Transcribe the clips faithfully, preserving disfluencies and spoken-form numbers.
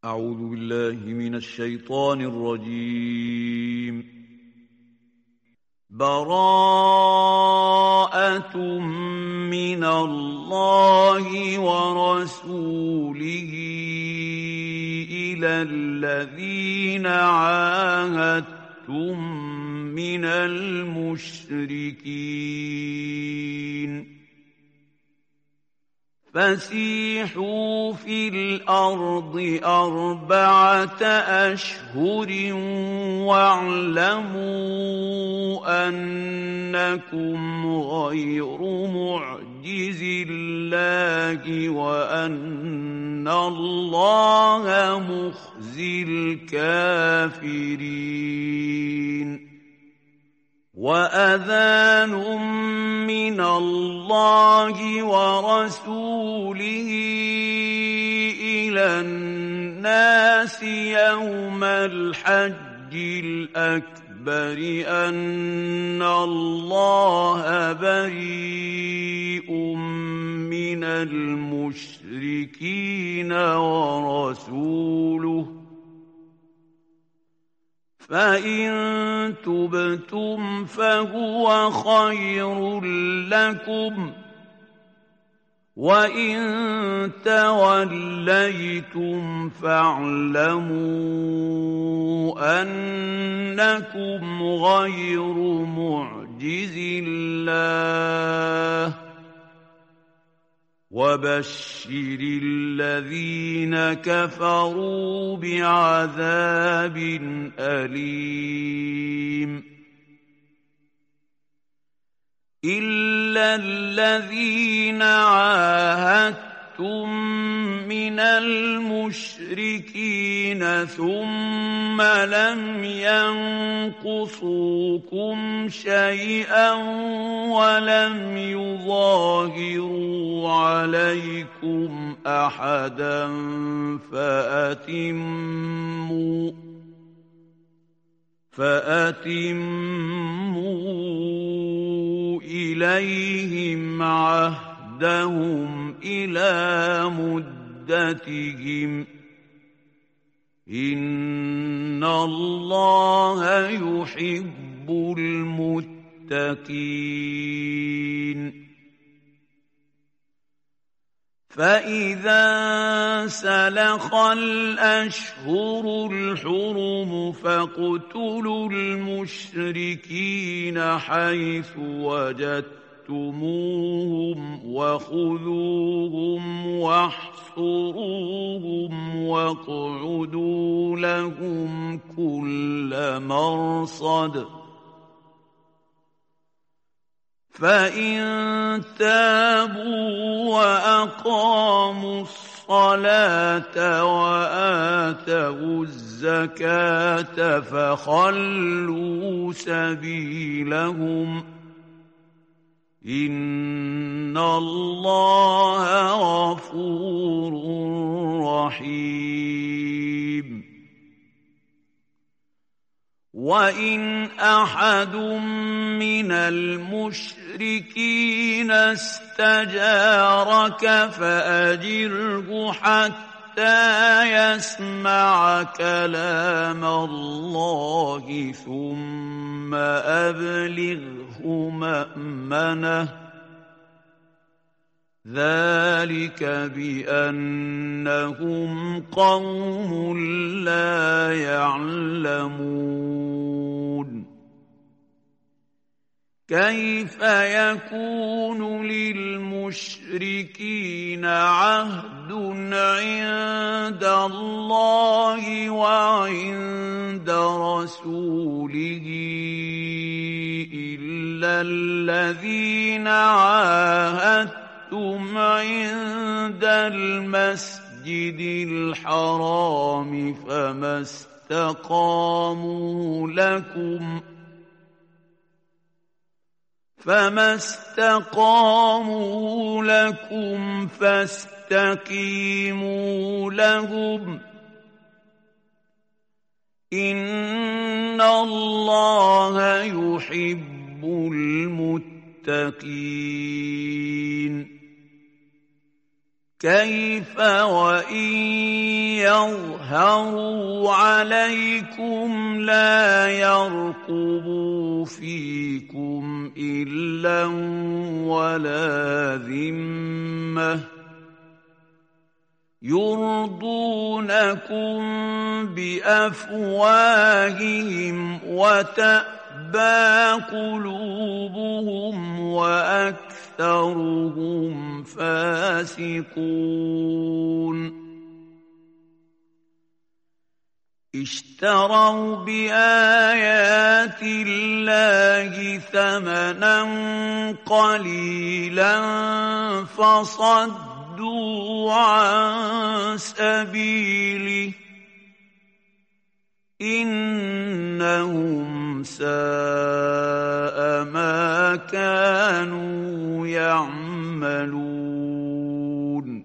أعوذ بالله من الشيطان الرجيم. براءة من الله ورسوله إلى الذين عاهدتم من المشركين فسيحوا في الأرض أربعة أشهر واعلموا أنكم غير معجز الله وأن الله مخزي الكافرين. وأذان من الله ورسوله إلى الناس يوم الحج الأكبر أن الله بريء من المشركين ورسوله فإن تبتم فهو خير لكم وإن توليتم فاعلموا أنكم غير معجز الله وبشر الذين كفروا بعذاب أليم. إلا الذين عاهدتم من المشركين ثم لم ينقصوكم شيئا ولم يظاهروا عليكم أحدا فأتموا فأتموا إليهم عهدهم إلى مدتهم إن الله يحب المتقين. فإذا سلخ الأشهر الحرم فاقتلوا المشركين حيث وجدتموهم وخذوهم واحصروهم واقعدوا لهم كل مرصد فإن تابوا وأقاموا الصلاة وآتوا الزكاة فخلوا سبيلهم إن الله غفور رحيم. وإن أحد من المشركين استجارك فأجره حتى يسمع كلام الله ثم أبلغه مأمنه ذلك بأنهم قوم لا يعلمون. كيف يكون للمشركين عهد عند الله وعند رسوله إلا الذين عاهدوا عند المسجد الحرام فما استقاموا لكم فما استقاموا لكم فاستقيموا لهم إن الله يحب المتقين. كيف وإن يظهروا عليكم لا يرقبوا فيكم إلا ولا ذمة يرضونكم بأفواههم وتأبى قلوبهم وأكثرهم فاسقون اشتروا بآيات الله ثمنا قليلا فصدوا عن سبيله إنهم ساء ما كانوا يعملون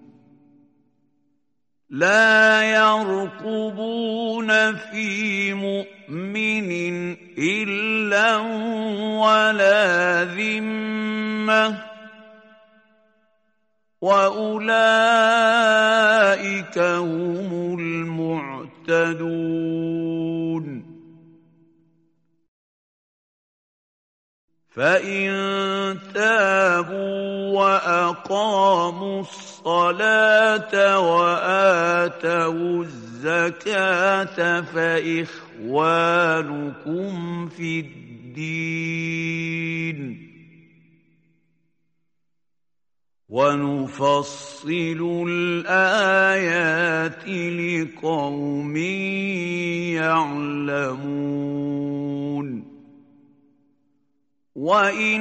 لا يرقبون في مؤمن إلا ولا ذمة وأولئك هم المعتدون فإن تابوا وأقاموا الصلاة وآتوا الزكاة فإخوانكم في الدين ونفصل الآيات لقوم يعلمون وإن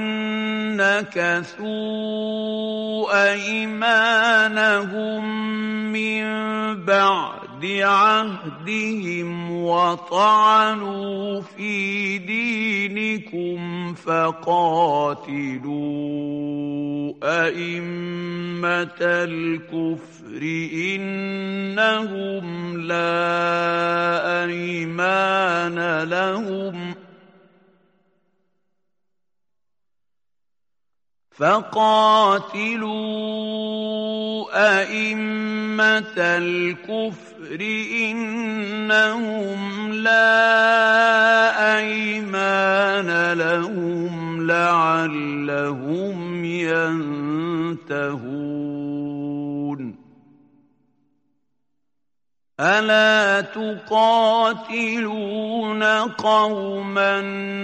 نكثوا أيمانهم من بعد عهدهم وطعنوا في دينكم فقاتلوا أئمة الكفر إنهم لا أيمان لهم فقاتلوا أئمة الكفر إنهم لا أيمان لهم لعلهم ينتهون ألا تقاتلون قوما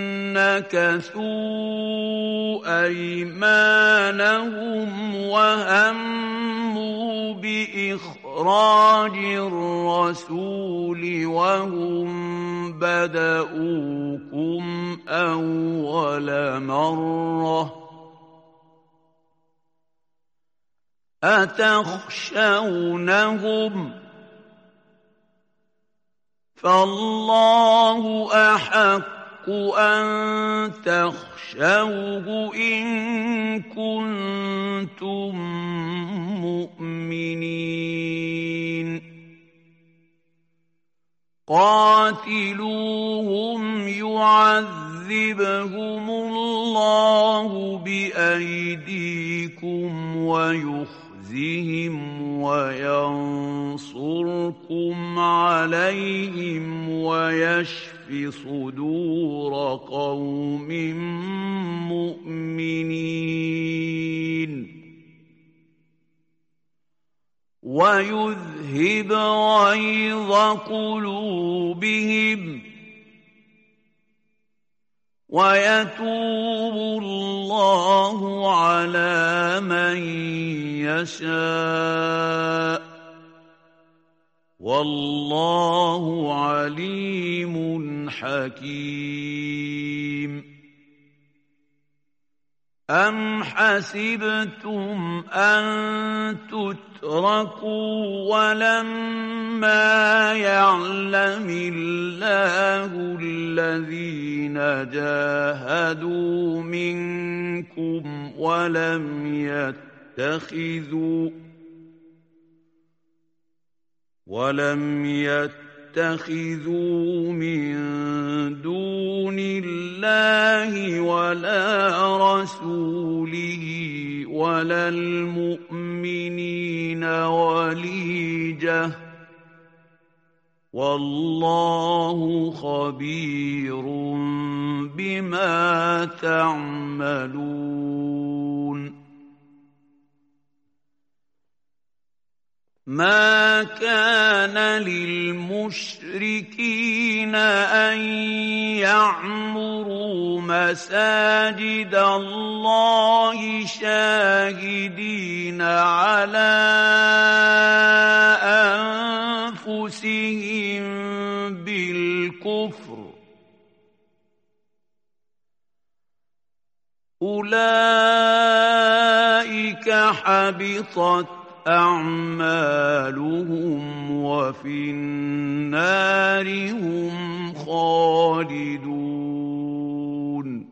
نكثوا أيمانهم وهموا بإخراج الرسول وهم بدؤوكم أول مرة أتخشونهم فالله أحق أن تخشوه إن كنتم مؤمنين قاتلوهم يعذبهم الله بأيديكم ويخرجهم وينصركم عليهم ويشف صدور قوم مؤمنين ويذهب غيظ قلوبهم ويتوب الله على من يشاء والله عليم حكيم أم حسبتم أن تتركوا ولما يعلم الله الذين جاهدوا منكم ولم يتخذوا ولم يتخذوا من دون الله ولا رسوله ولا المؤمنين وليجة والله خبير بما تعملون ما كان للمشركين أن يعمروا مساجد الله شاهدين على أنفسهم بالكفر أولئك حبطت أعمالهم وفي النار هم خالدون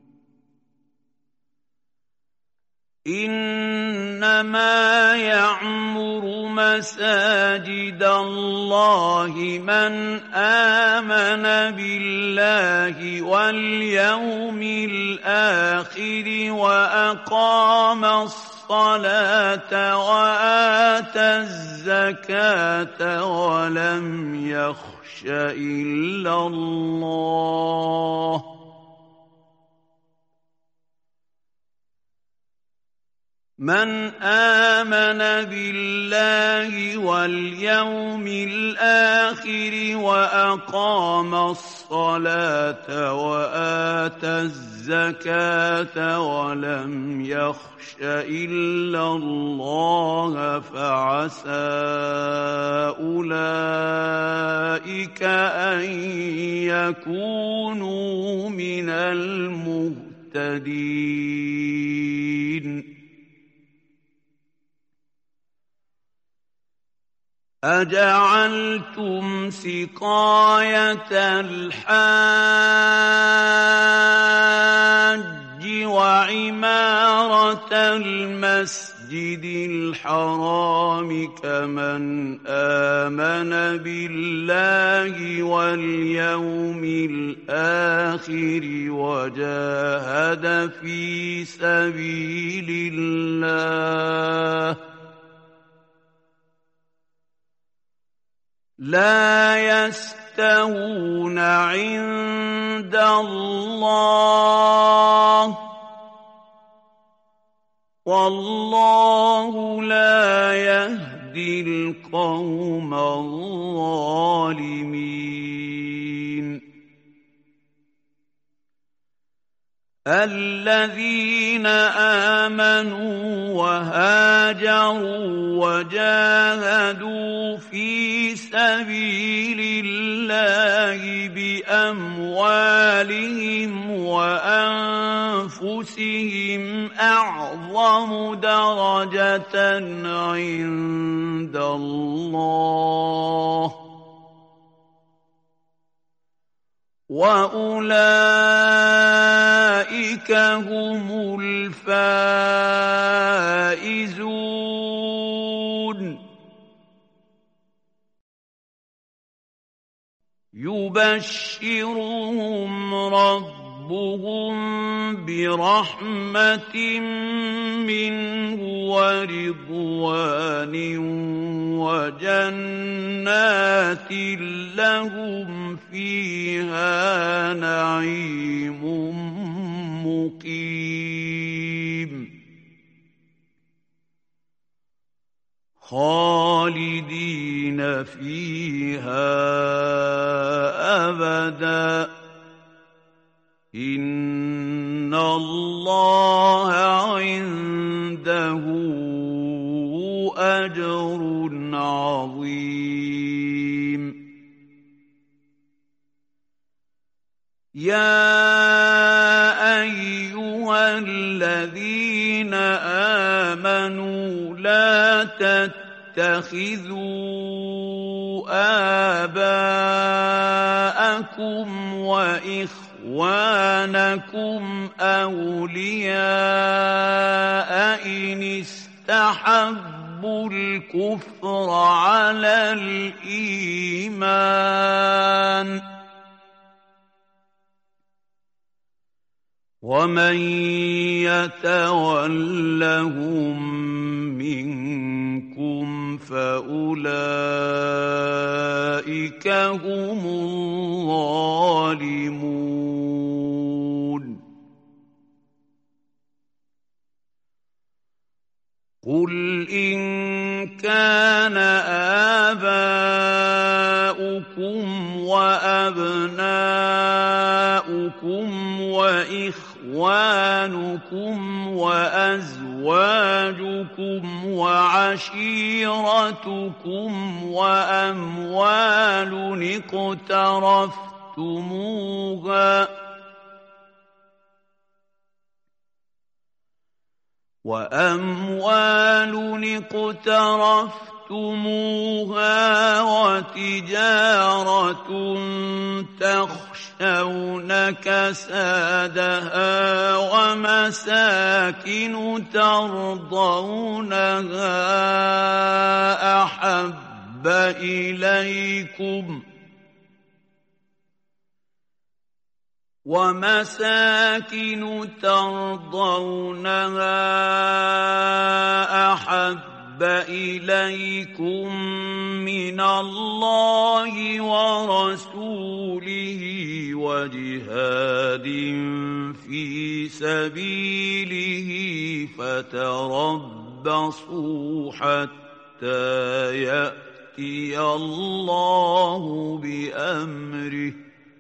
إنما يعمر مساجد الله من آمن بالله واليوم الآخر وأقام الصلاة وآتى الزكاة ولم يخش إلا الله من آمن بالله واليوم الآخر وأقام الصلاة وآتى الزكاة ولم يخش إلا الله فعسى أولئك أن يكونوا من المهتدين أجعلتم سقاية الحاج وعمارة المسجد الحرام كمن آمن بالله واليوم الآخر وجاهد في سبيل الله لا يستوون عند الله والله لا يهدي القوم الظالمين الذين آمنوا وهاجروا وجاهدوا في سبيل الله بأموالهم وأنفسهم أعظم درجة عند الله وأولئك هم الفائزون يبشرهم ربهم برحمة منه ورضوان وجنات لهم فيها نعيم مقيم خالدين فيها أبدا إن الله عنده أجر عظيم يا أيها الذين آمنوا لا تتخذوا آباءكم وإخوانكم أولياء إن استحبوا الكفر على الإيمان ومن يتولهم منكم فأولئك أولئك هم الظالمون قل إن كان آباؤكم وأبناؤكم وإخوانكم وأزواجكم وعشيرتكم وأموال اقترفتموها وأموال اقترفتموها وتجارة تخشون كسادها ومساكن ترضونها أحب إليكم ومساكن ترضونها أحب إليكم من الله ورسوله وجهاد في سبيله فتربصوا حتى يأتي الله بأمره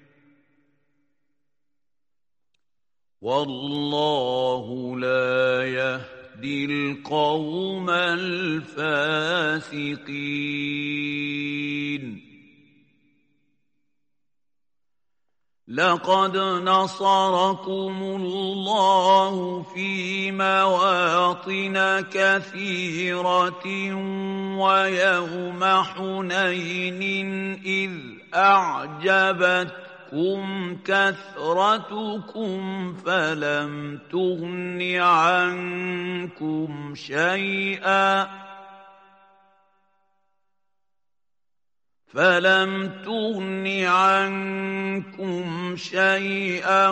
والله لا يهدي القوم الفاسقين لقد نصركم الله في مواطن كثيرة ويوم حنين إذ أعجبتكم كم كثرتكم فلم تغن عنكم شيئا فلم تغن عنكم شيئا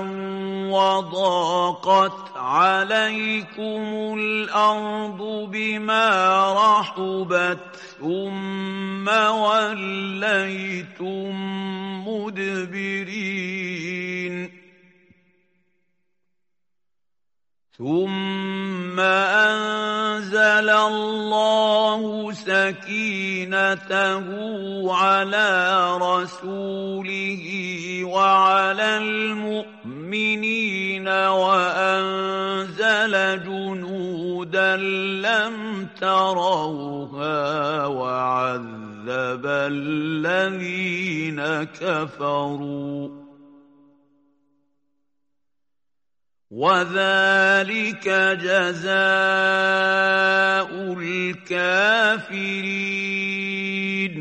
وضاقت عليكم الأرض بما رحبت ثم وليتم مدبرين ثم أنزل الله سكينته على رسوله وعلى المؤمنين وأنزل جنودا لم تروها وعذب الذين كفروا وذلك جزاء الكافرين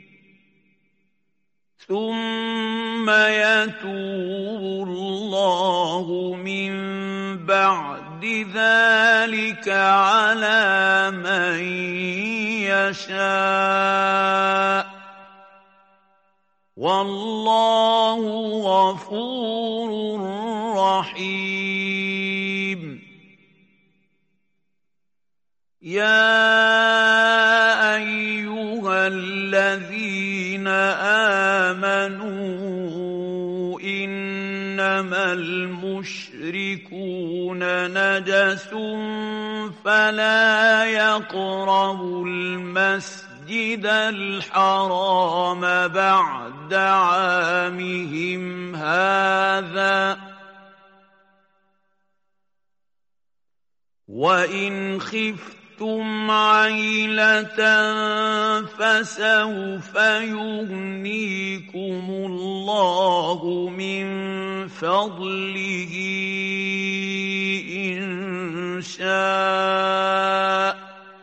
ثم يتوب الله من بعد ذلك على من يشاء والله غفور رحيم يا أيها الذين آمنوا إنما المشركون نجس فلا يقربوا المسجد الحرام بعد عامهم هذا وإن خفتم عيلة فسوف يغنيكم الله من فضله إن شاء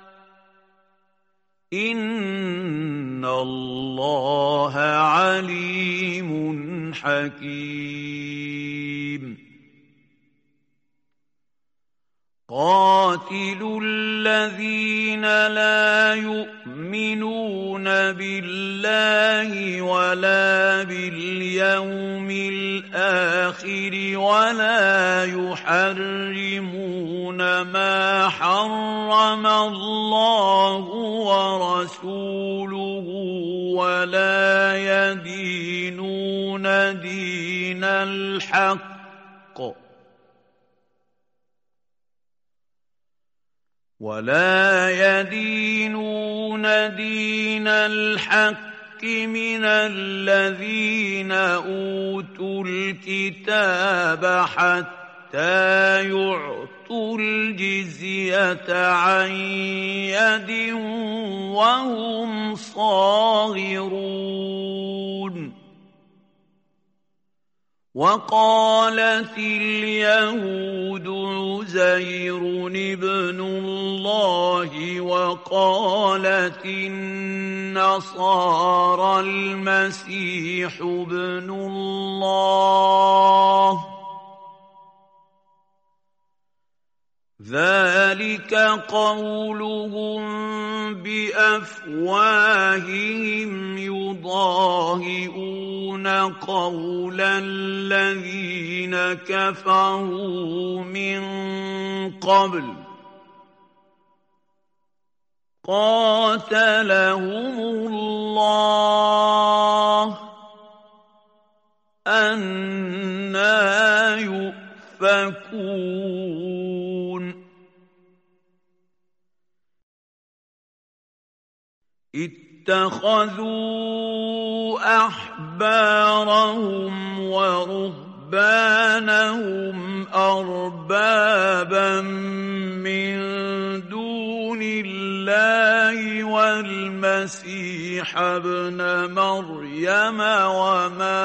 إن الله عليم حكيم قاتلوا الذين لا يؤمنون بالله ولا باليوم الآخر ولا يحرمون ما حرم الله ورسوله ولا يدينون دين الحق ولا يدينون دين الحق من الذين أوتوا الكتاب حتى يعطوا الجزية عن يد وهم صاغرون. وقالت اليهود عزير ابن الله وقالت النصارى المسيح ابن الله ذلك قولهم بأفواههم يضاهئون قول الذين كفروا من قبل قاتلهم الله أنى يؤفكون. اتخذوا أحبارهم ورهبانهم أربابا من دون الله والمسيح ابن مريم وما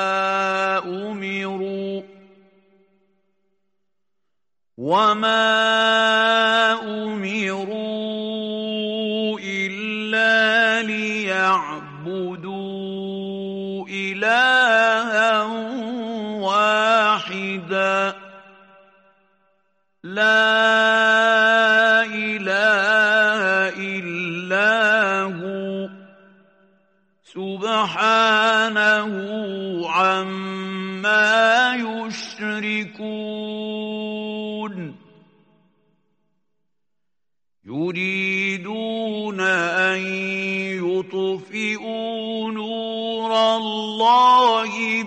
أمروا وما أمروا إلا ليعبدوا إلها واحدا لا إله إلا هو سبحانه عما يشركون. يريدون أن يطفئوا نور الله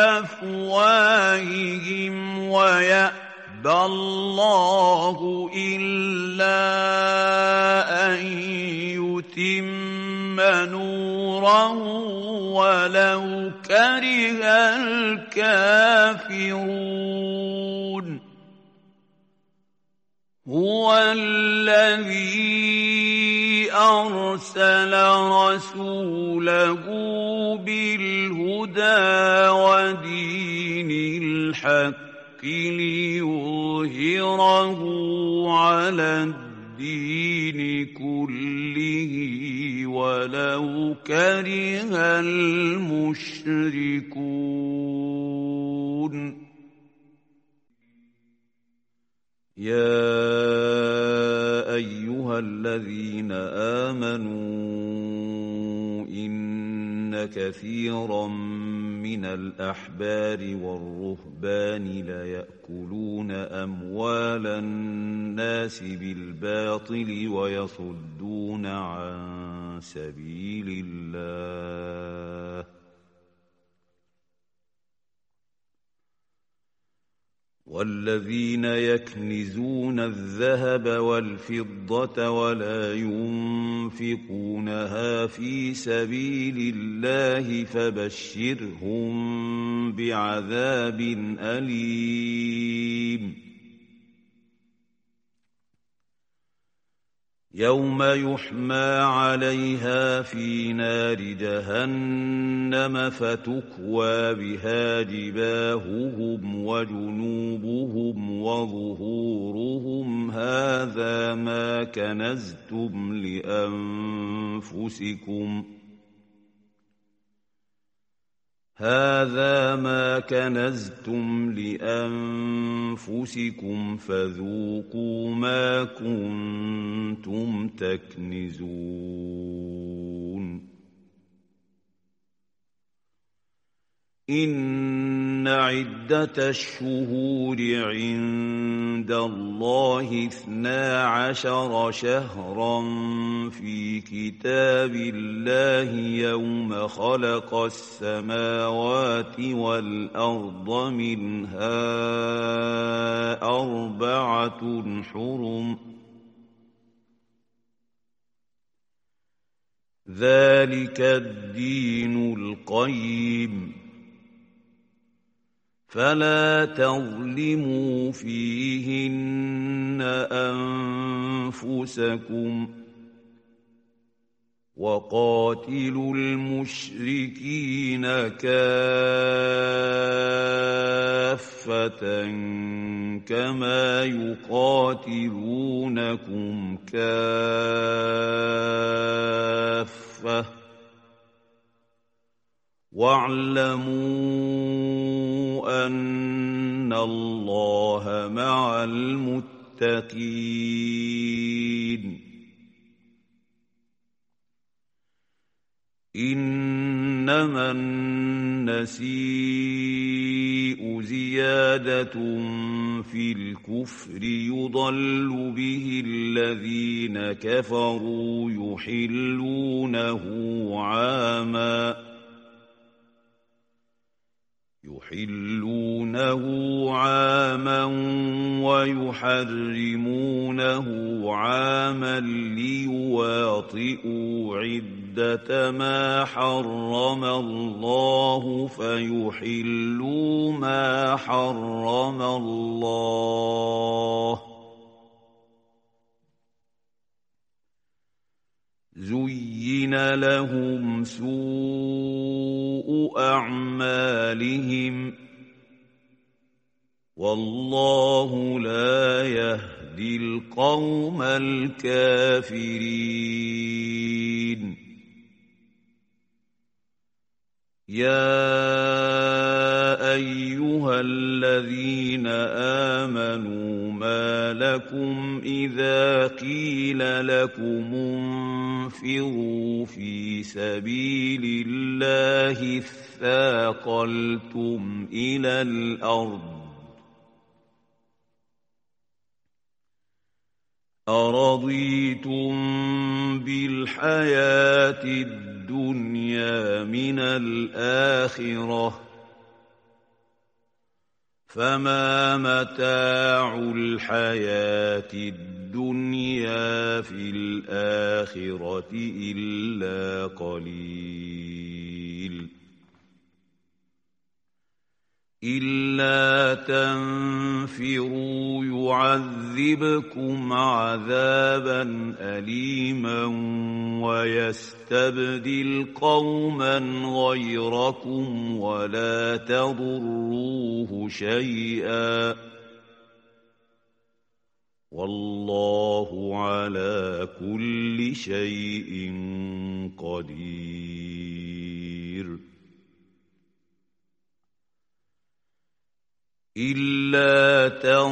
بأفواههم ويأبى الله إلا أن يتم نوره ولو كره الكافرون. هو الذي أرسل رسوله بالهدى ودين الحق ليظهره على الدين كله ولو كره المشركون. يا أيها الذين آمنوا إن كثيرا من الأحبار والرهبان ليأكلون أموال الناس بالباطل ويصدون عن سبيل الله والذين يكنزون الذهب والفضة ولا ينفقونها في سبيل الله فبشرهم بعذاب أليم. يوم يحمى عليها في نار جهنم فتكوى بها جباههم وجنوبهم وظهورهم هذا ما كنزتم لأنفسكم هذا ما كنزتم لأنفسكم فذوقوا ما كنتم تكنزون. إن إن عدة الشهور عند الله اثنا عشر شهرا في كتاب الله يوم خلق السماوات والأرض منها أربعة حرم ذلك الدين القيم فلا تظلموا فيهن أنفسكم وقاتلوا المشركين كافة كما يقاتلونكم كافة واعلموا أن الله مع المتقين إنما النسيء زيادة في الكفر يضل به الذين كفروا يحلونه عاما يحلونه عاما ويحرمونه عاما ليواطئوا عدة ما حرم الله فيحلوا ما حرم الله زين لهم سوء أعمالهم والله لا يهدي القوم الكافرين يا أيها الذين آمنوا ما لكم إذا قيل لكم انفروا في سبيل الله اثاقلتم إلى الأرض أرضيتم بالحياة الدنيا من الآخرة فما متاع الحياة الدنيا في الآخرة إلا قليل إلا تنفروا يعذبكم عذابا أليما ويستبدل قوما غيركم ولا تضروه شيئا والله على كل شيء قدير إلا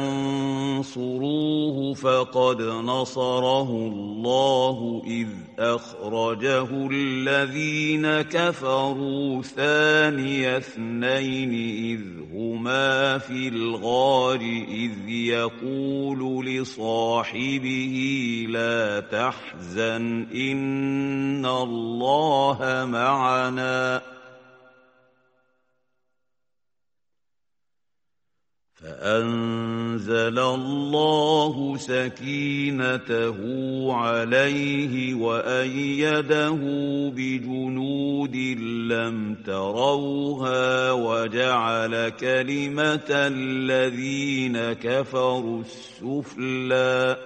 تنصروه فقد نصره الله إذ أخرجه الذين كفروا ثاني اثنين إذ هما في الغار إذ يقول لصاحبه لا تحزن إن الله معنا فأنزل الله سكينته عليه وأيده بجنود لم تروها وجعل كلمة الذين كفروا السفلى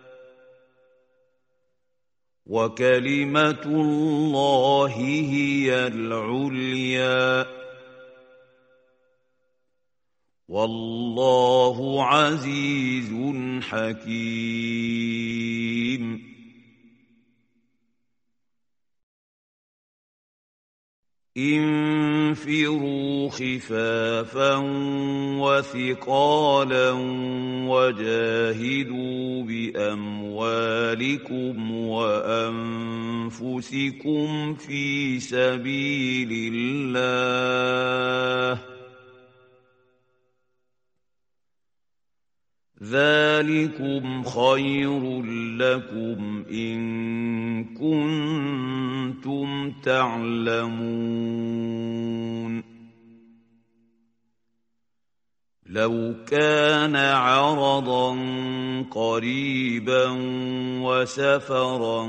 وكلمة الله هي العليا والله عزيز حكيم انفروا خفافا وثقالا وجاهدوا بأموالكم وأنفسكم في سبيل الله ذلكم خير لكم إن كنتم تعلمون لو كان عرضا قريبا وسفرا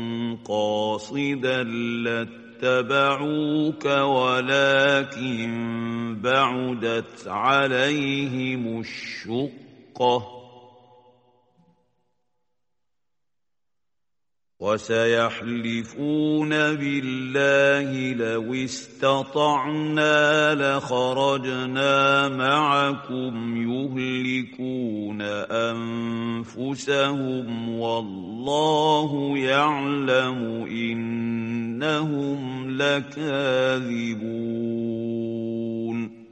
قاصدا لاتبعوك ولكن بعدت عليهم الشقة وسيحلفون بالله لو استطعنا لخرجنا معكم يهلكون أنفسهم والله يعلم إنهم لكاذبون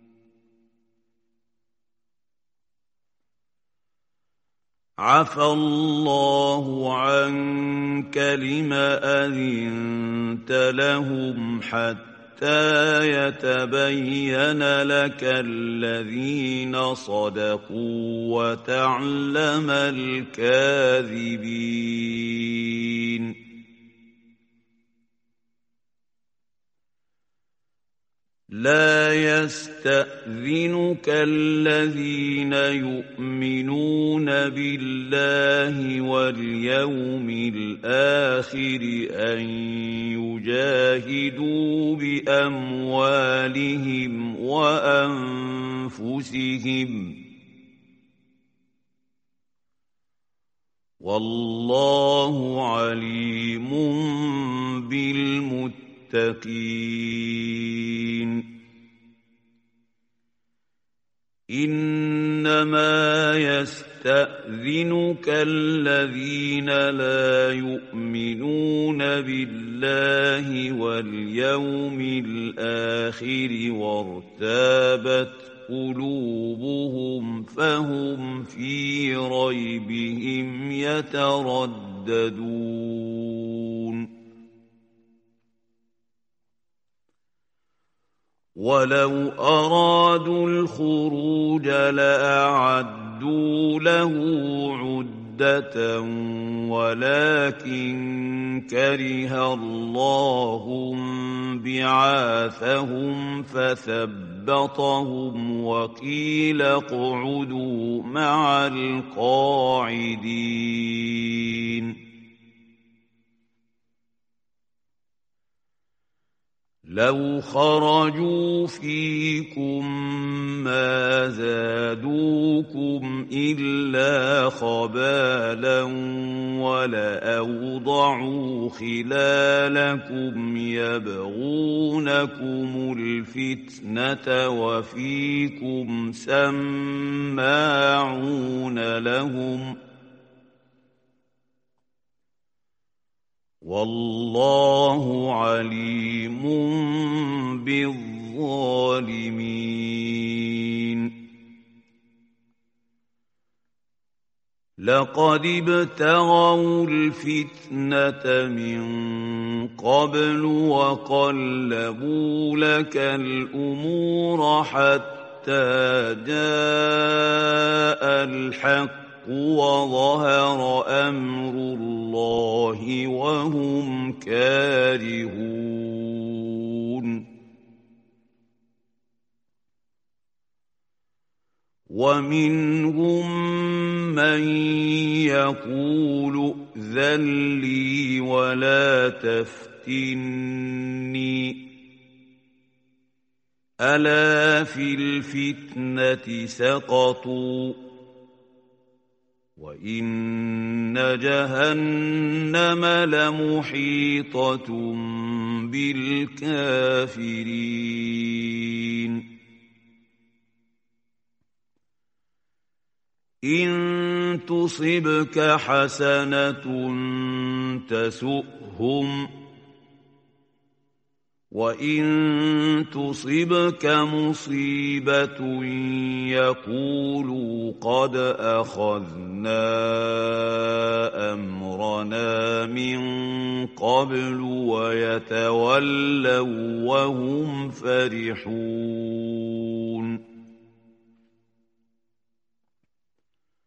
عفى الله عنك لم أذنت لهم حتى يتبين لك الذين صدقوا وتعلم الكاذبين لا يستأذنك الذين يؤمنون بالله واليوم الآخر أن يجاهدوا بأموالهم وأنفسهم والله عليم بالمتقين إنما يستأذنك الذين لا يؤمنون بالله واليوم الآخر وارتابت قلوبهم فهم في ريبهم يترددون ولو أرادوا الخروج لأعدوا له عدة ولكن كره الله بعاثهم فثبطهم وقيل اقعدوا مع القاعدين لو خرجوا فيكم ما زادوكم إلا خبالا ولأوضعوا خلالكم يبغونكم الفتنة وفيكم سماعون لهم والله عليم بالظالمين لقد ابتغوا الفتنة من قبل وقلبوا لك الأمور حتى جاء الحق وظهر أمر الله وهم كارهون ومنهم من يقول ائذن لي ولا تفتني ألا في الفتنة سقطوا وإن جهنم لمحيطة بالكافرين إن تصبك حسنة تسؤهم وإن تصبك مصيبة يقولوا قد أخذنا أمرنا من قبل ويتولوا وهم فرحون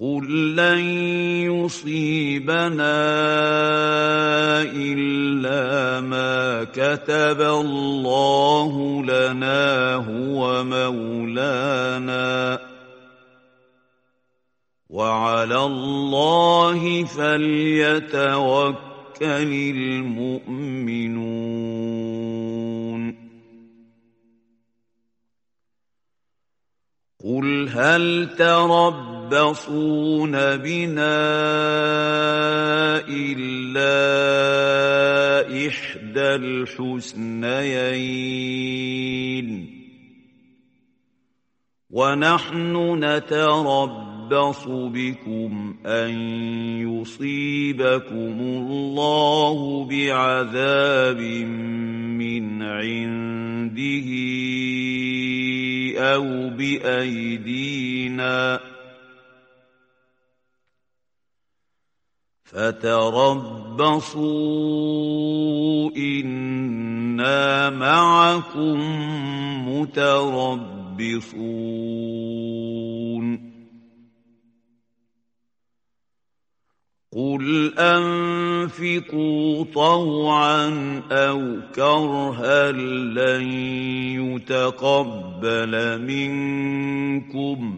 قل لن يصيبنا إلا ما كتب الله لنا هو مولانا وعلى الله فليتوكل المؤمنون قل هل تربصون بنا إلا إحدى الحسنيين ونحن نتربص بكم أن يصيبكم الله بعذاب من عنده أو بأيدينا فتربصوا إنا معكم متربصون قل أنفقوا طوعا أو كرها لن يتقبل منكم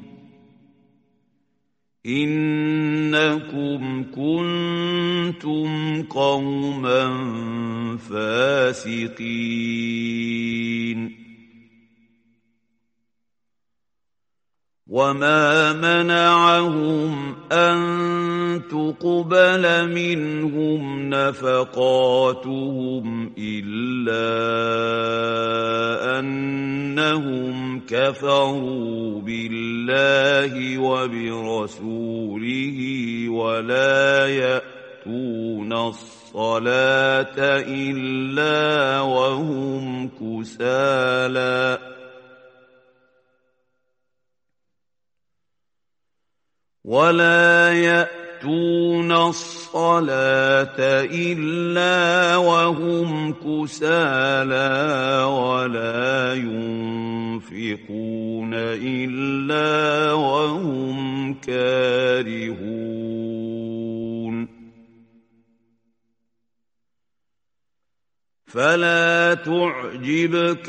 إنكم كنتم قوما فاسقين وما منعهم أن تقبل منهم نفقاتهم إلا أنهم كفروا بالله وبرسوله ولا يأتون الصلاة إلا وهم كسالى ولا يأتون الصلاة إلا وهم كسالى ولا ينفقون إلا وهم كارهون فلا تعجبك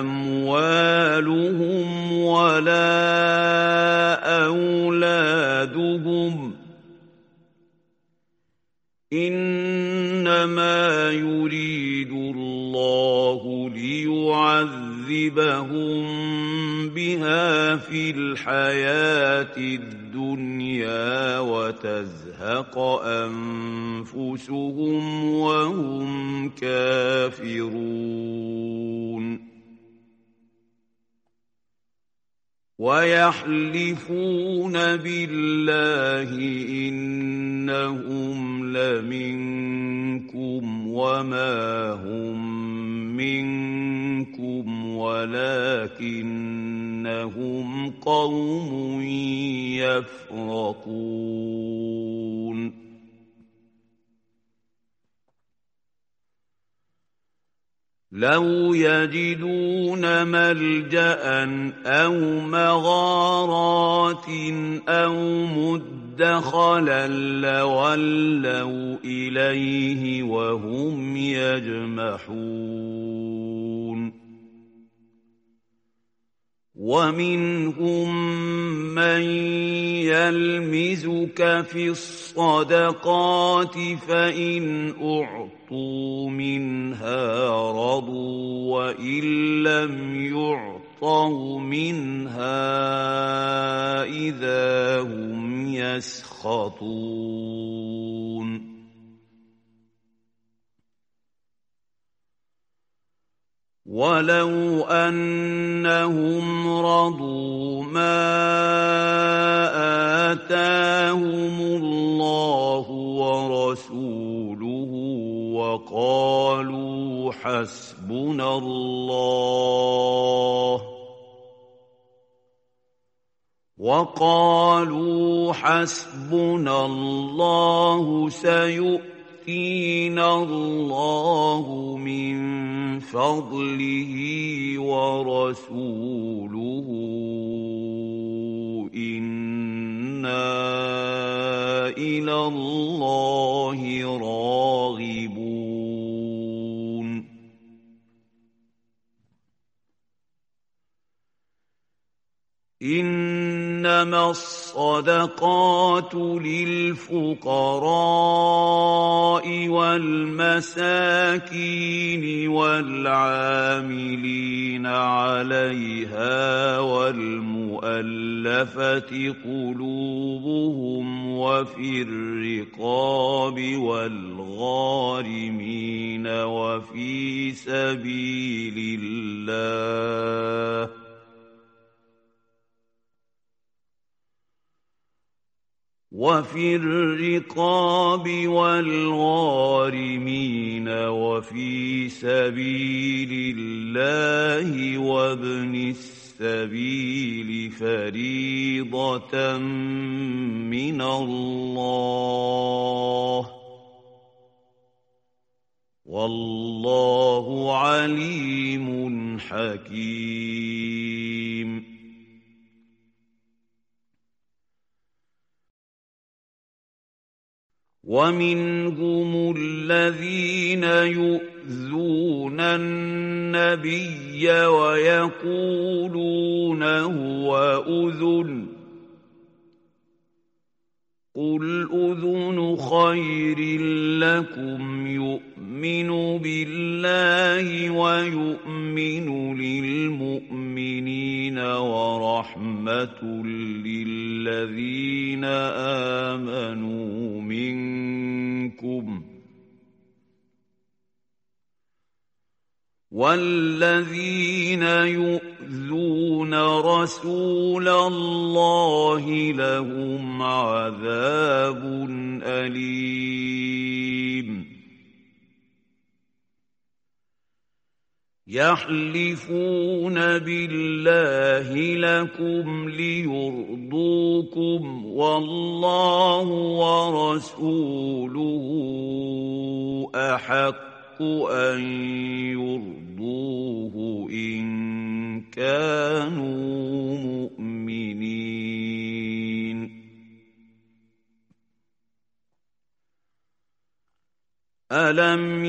أموالهم ولا أولادهم إنما يريد الله ليعذبهم بها في الحياة الدنيا وتزهق أنفسهم وهم كافرون ويحلفون بالله إنهم لمنكم وما هم منكم ولكنهم قوم يفرقون لو يجدون ملجأ أو مغارات أو مدخلا لولوا إليه وهم يجمحون ومنهم من يلمزك في الصدقات فإن أعطوا منها رضوا وإن لم يعطوا منها إذا هم يسخطون ولو أنهم رضوا ما آتاهم الله ورسوله وقالوا حسبنا الله وقالوا حسبنا الله سيؤتينا الله من فضله ورسوله إنا وإلى الله راغبون إنما الصدقات للفقراء والمساكين والعاملين عليها والمؤلفة قلوبهم وفي الرقاب والغارمين وفي سبيل الله وفي الرقاب والغارمين وفي سبيل الله وابن السبيل فريضة من الله والله عليم حكيم ومنهم الذين يؤذون النبي ويقولون هو أذن قل أذن خير لكم يؤمن بالله ويؤمن للمؤمنين ورحمة للذين آمنوا منكم والذين يؤذون رسول الله لهم عذاب أليم يحلفون بالله لكم ليرضوكم والله ورسوله أحق أن يرضوه إن كانوا مؤمنين ألم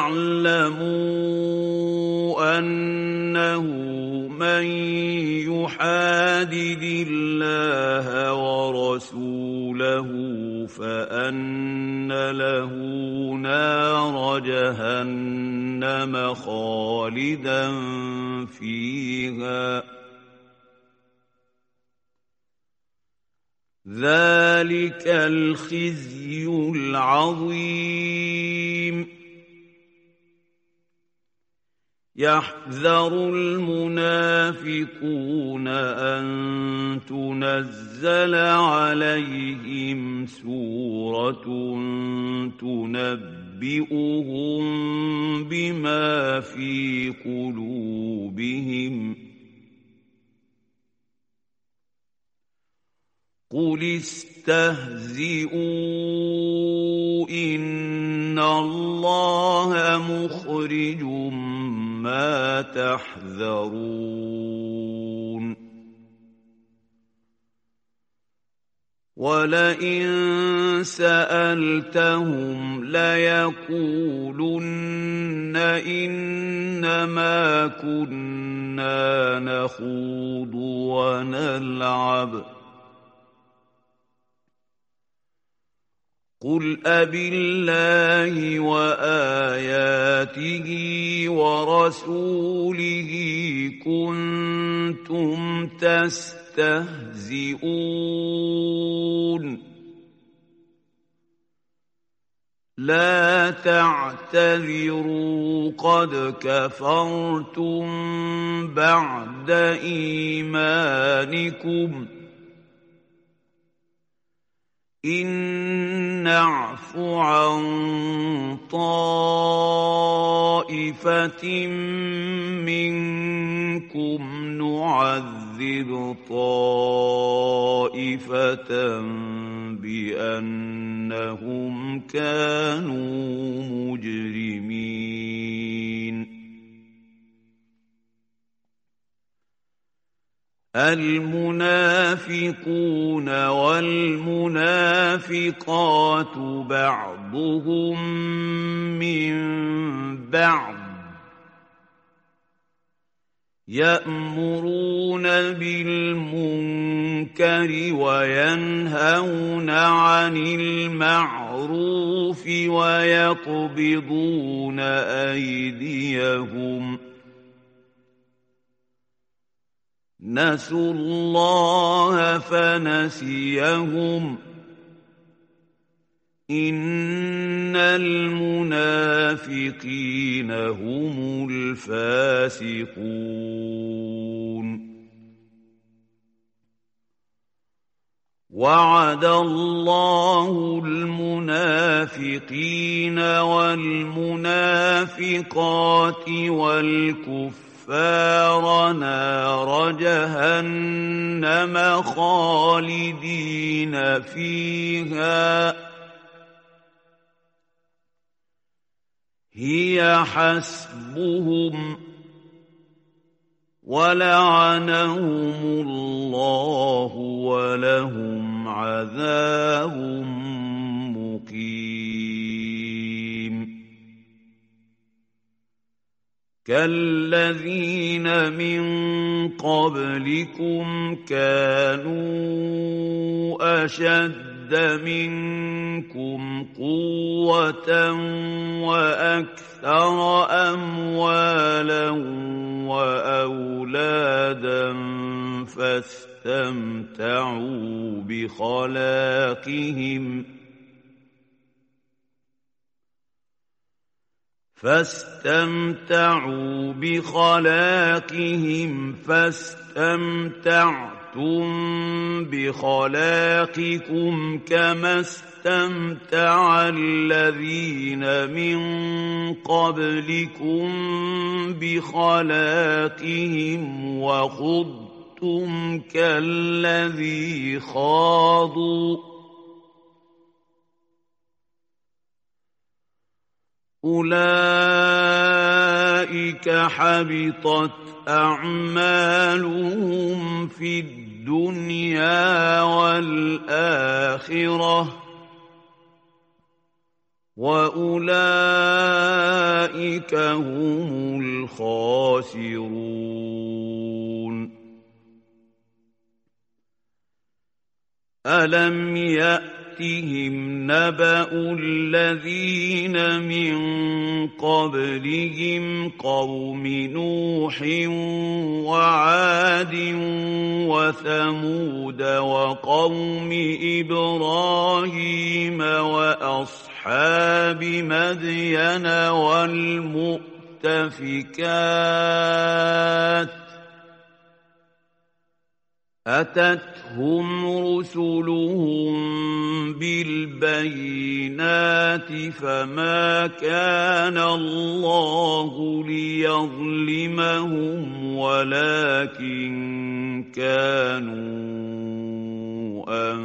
يعلموا أنه من يحادد الله ورسوله فأن له نار جهنم خالدا فيها ذلك الخزي العظيم يحذر المنافقون أن تنزل عليهم سورة تنبئهم بما في قلوبهم قل استهزئوا إن الله مخرج ما تحذرون ولئن سألتهم ليقولن إنما كنا نخوض ونلعب قل أبالله وآياته ورسوله كنتم تستهزئون لا تعتذروا قد كفرتم بعد إيمانكم إن نعف عن طائفة منكم نعذب طائفة بأنهم كانوا مجرمين المنافقون والمنافقات بعضهم من بعض يأمرون بالمنكر وينهون عن المعروف ويقبضون أيديهم نسوا الله فنسيهم إن المنافقين هم الفاسقون وعد الله المنافقين والمنافقات والكفار نار جهنم خالدين فيها هي حسبهم ولعنهم الله ولهم عذاب مقيم كالذين من قبلكم كانوا أشد منكم قوة وأكثر أموالا وأولادا فاستمتعوا بخلاقهم فاستمتعوا بخلاقهم فاستمتعتم بخلاقكم كما استمتع الذين من قبلكم بخلاقهم وخضتم كالذي خاضوا أولئك حبطت أعمالهم في الدنيا والآخرة وأولئك هم الخاسرون ألم يأتهم نبأ الذين من قبلهم قوم نوح وعاد وثمود وقوم إبراهيم وأصحاب مدين والمؤتفكات أتتهم رسلهم بالبينات فما كان الله ليظلمهم ولكن كانوا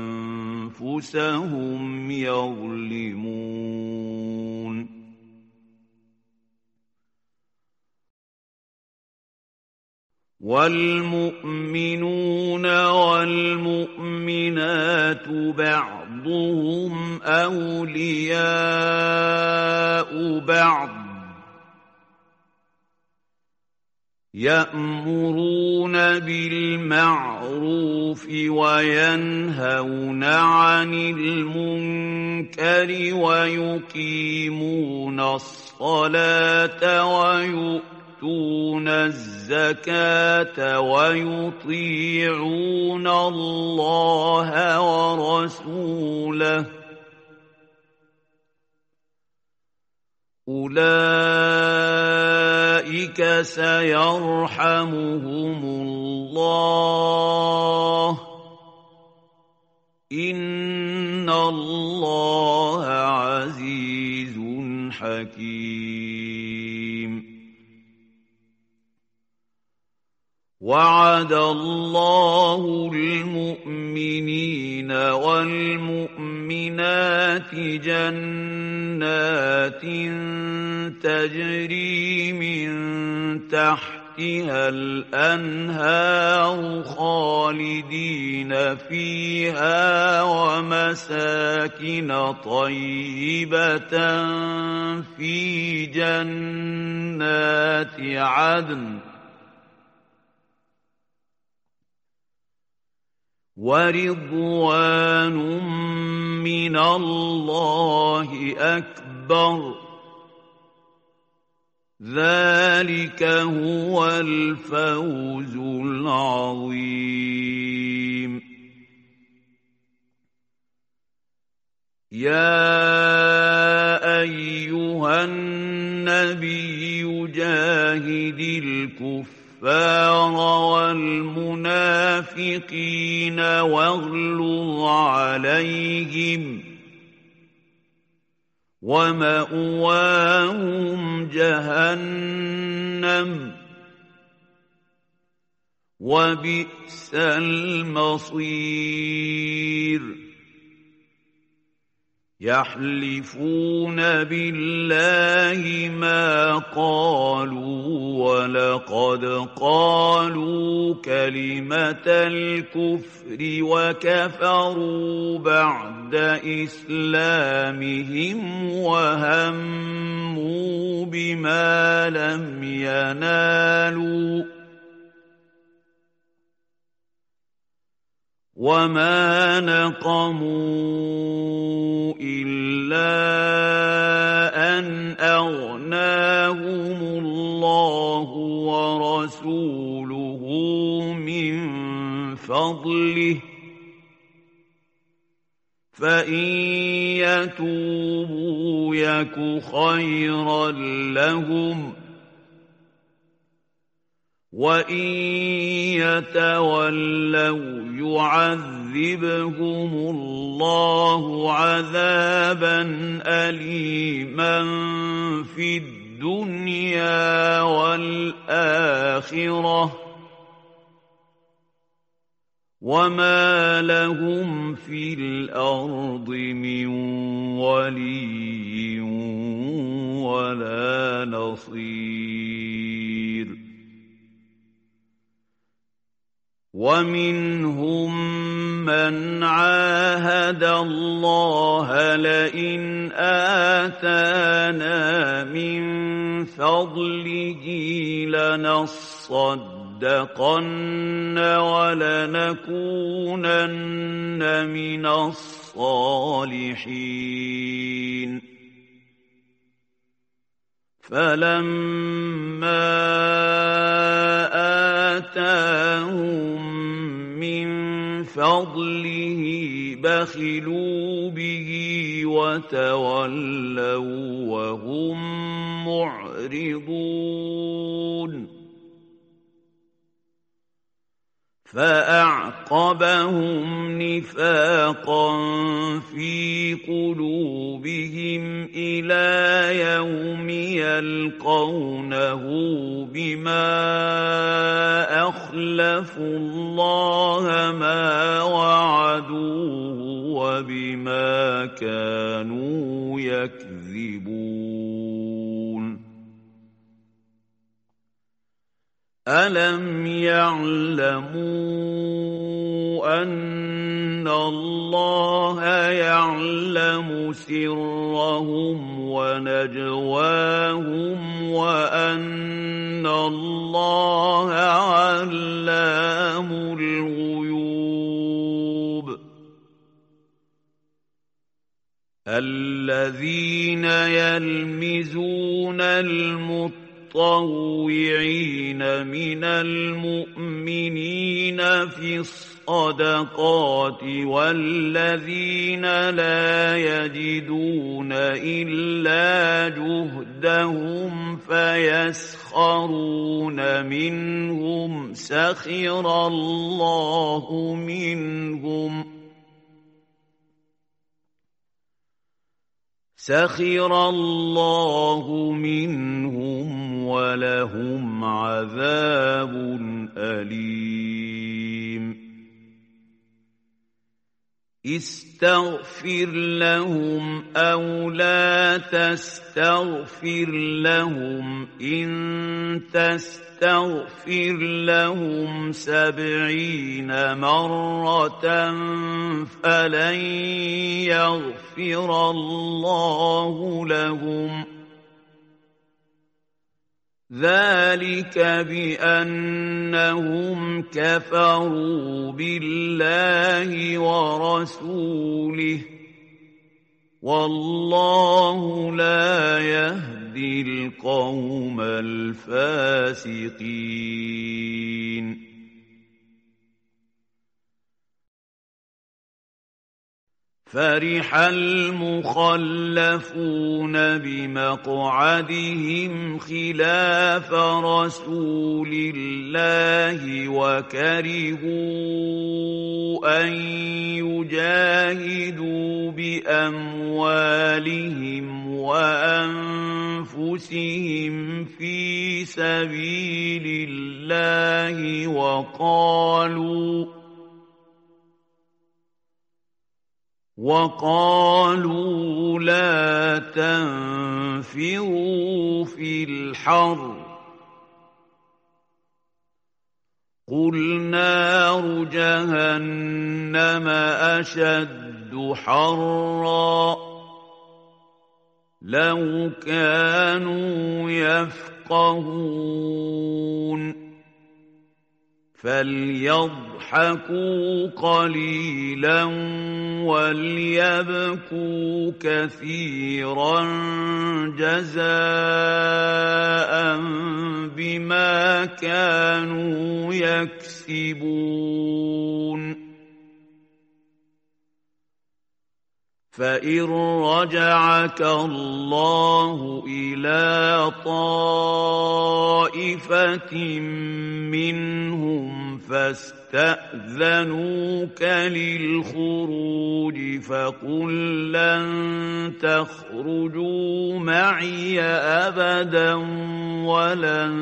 أنفسهم يظلمون والمؤمنون والمؤمنات بعضهم أولياء بعض يأمرون بالمعروف وينهون عن المنكر ويقيمون الصلاة ويؤمنون يؤتون الزكاة ويطيعون الله ورسوله أولئك سيرحمهم الله إن الله عزيز حكيم وعد الله المؤمنين والمؤمنات جنات تجري من تحت تحتها الأنهار خالدين فيها ومساكن طيبة في جنات عدن ورضوان من الله أكبر ذلك هو الفوز العظيم. يا أيها النبي جاهد الكفار والمنافقين واغلظ عليهم ومأواهم جهنم وبئس المصير. يحلفون بالله ما قالوا ولقد قالوا كلمة الكفر وكفروا بعد إسلامهم وهموا بما لم ينالوا وما نقموا إلا أن أغناهم الله ورسوله من فضله فإن يتوبوا يك خيرا لهم وإن يتولوا يعذبهم الله عذابا أليما في الدنيا والآخرة وما لهم في الأرض من ولي ولا نصير. ومنهم من عاهد الله لئن آتانا من فضله لنصدقن ولنكونن من الصالحين. فلما آتاهم من فضله بخلوا به وتولوا وهم معرضون. فأعقبهم نفاقا في قلوبهم إلى يوم يلقونه بما أخلفوا الله ما وعدوه وبما كانوا يكذبون. ألم يعلموا أن الله يعلم سرهم ونجواهم وأن الله علام الغيوب. الذين يلمزون المتقين المتطوعين من المؤمنين في الصدقات والذين لا يجدون إلا جهدهم فيسخرون منهم سخر الله منهم سخر الله منهم ولهم عذاب أليم. استغفر لهم أو لا تستغفر لهم إن تستغفر لهم سبعين مرة فلن يغفر الله لهم ذلك بأنهم كفروا بالله ورسوله والله لا يهدي القوم الفاسقين. فرح المخلفون بمقعدهم خلاف رسول الله وكرهوا أن يجاهدوا بأموالهم وأنفسهم في سبيل الله وقالوا وقالوا لا تنفروا في الحر قل نار جهنم أشد حرا لو كانوا يفقهون فليضحكوا قليلا وليبكوا كثيرا جزاء بما كانوا يكسبون. فإن رجعك الله إلى طائفة منهم فاستأذنوك للخروج فقل لن تخرجوا معي أبدا ولن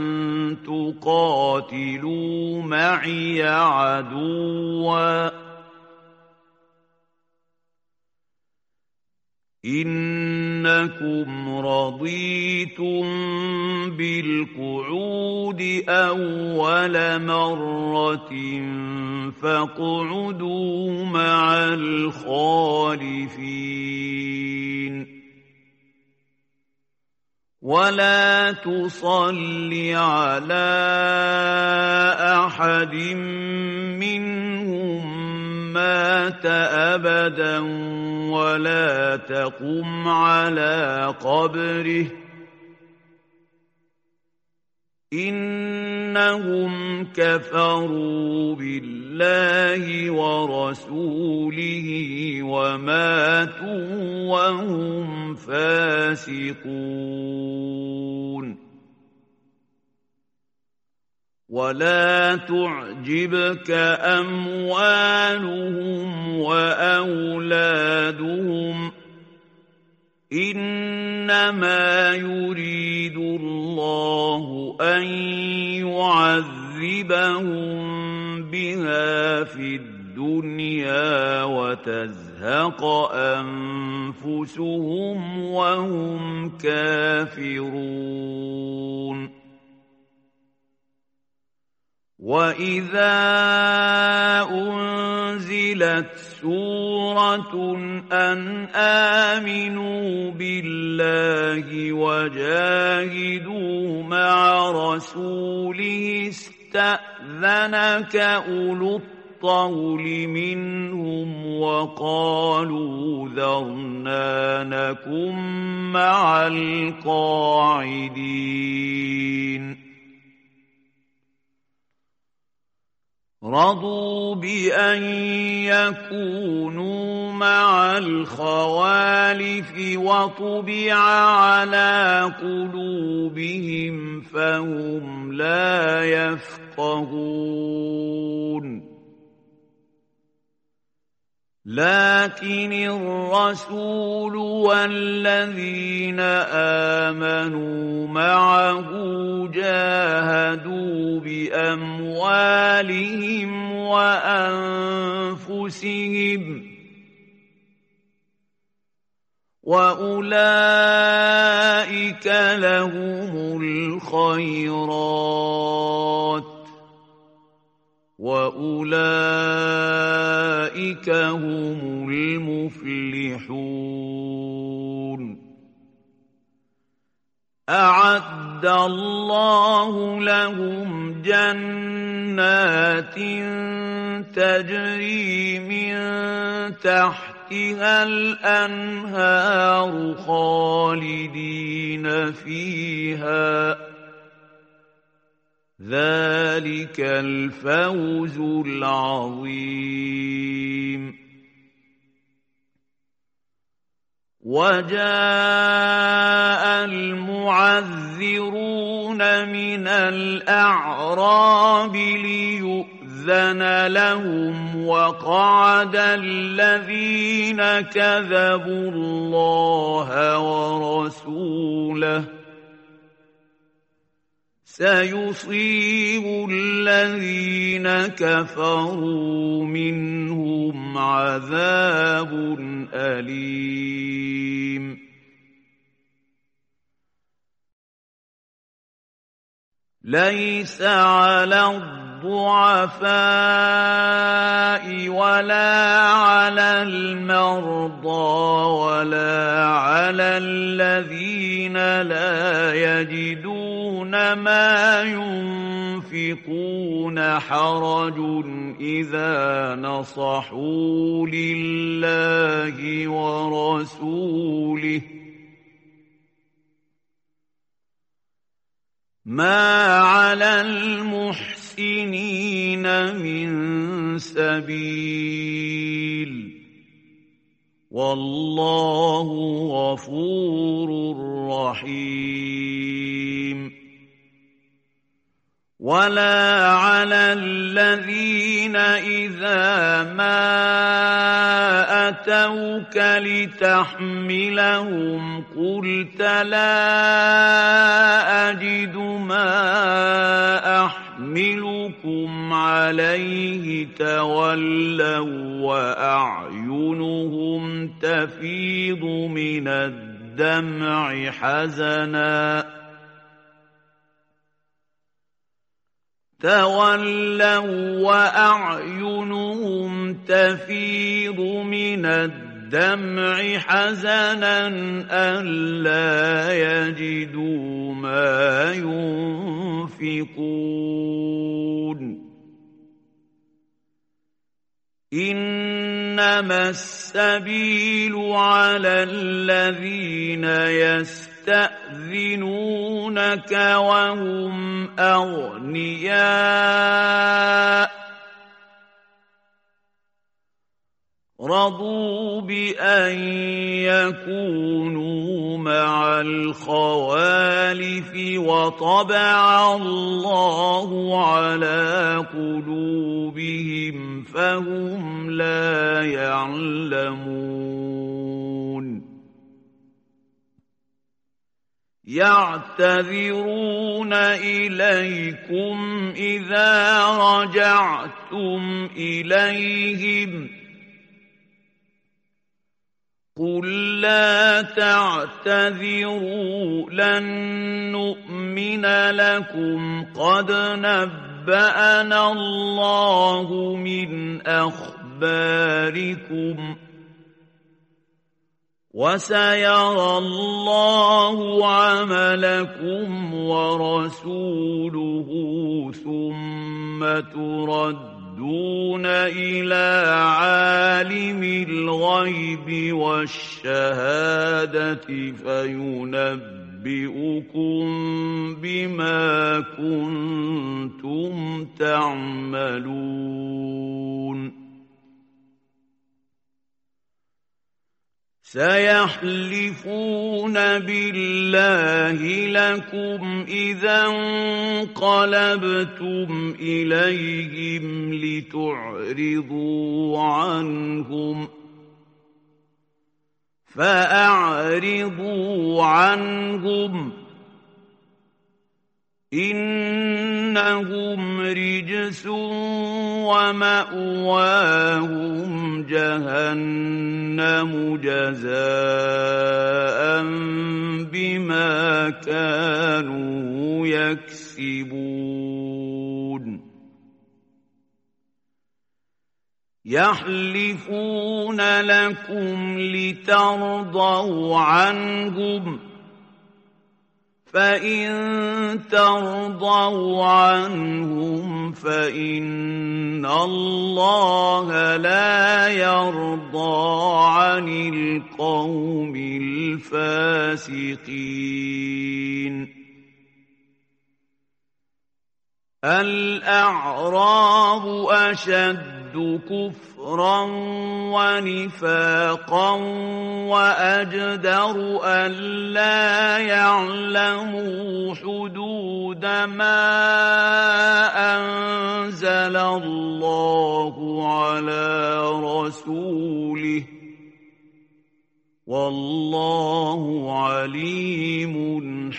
تقاتلوا معي عدوا إنكم رضيتم بالقعود أول مرة فاقعدوا مع الخالفين ولا تصل على أحد منهم مات أبدا ولا تقم على قبره إنهم كفروا بالله ورسوله وماتوا وهم فاسقون. ولا تعجبك أموالهم وأولادهم إنما يريد الله أن يعذبهم بها في الدنيا وتزهق أنفسهم وهم كافرون. وَإِذَا أُنزِلَتْ سُورَةٌ أَنْ آمِنُوا بِاللَّهِ وَجَاهِدُوا مَعَ رَسُولِهِ اسْتَأْذَنَكَ أُولُو الطَّوْلِ مِنْهُمْ وَقَالُوا ذَرْنَا نَكُن مَّعَ الْقَاعِدِينَ رضوا بأن يكونوا مع الخوالف وطبع على قلوبهم فهم لا يفقهون. لكن الرسول والذين آمنوا معه جاهدوا بأموالهم وأنفسهم وأولئك لهم الخيرات وأولئك هم المفلحون أعد الله لهم جنات تجري من تحتها الأنهار خالدين فيها ذلك الفوز العظيم وجاء المعذرون من الأعراب ليؤذن لهم وقعد الذين كذبوا الله ورسوله سيصيب الذين كفروا منهم عذاب أليم ليس على الضعفاء ولا على المرضى ولا على الذين لا يجدون ما ينفقون حرج إذا نصحوا لله ورسوله ما على المحسنين من سبيل والله غفور رحيم ولا على الذين إذا ما أتوك لتحملهم قلت لا أجد ما أحملكم عليه تولوا وأعينهم تفيض من الدمع حزنا تولوا وأعينهم تفيض من الدمع حزنا ألا يجدوا ما ينفقون إنما السبيل على الذين يستأذنونك وهم أغنياء رضوا بأن يكونوا مع الخوالف وطبع الله على قلوبهم فهم لا يعلمون يعتذرون إليكم إذا رجعتم إليهم قل لا تعتذروا لن نؤمن لكم قد نبأنا الله من أخباركم وسيرى الله عملكم ورسوله ثم تردون إلى عالم الغيب والشهادة فينبئكم بما كنتم تعملون سيحلفون بالله لكم إذا انقلبتم إليهم لتعرضوا عنهم فأعرضوا عنهم إن إنهم رجس ومأواهم جهنم جزاء بما كانوا يكسبون يحلفون لكم لترضوا عنهم فإن ترضوا عنهم فإن الله لا يرضى عن القوم الفاسقين الأعراب أشد كفرا ونفاقا وأجدر ألا يعلموا حدود ما أنزل الله على رسوله والله عليم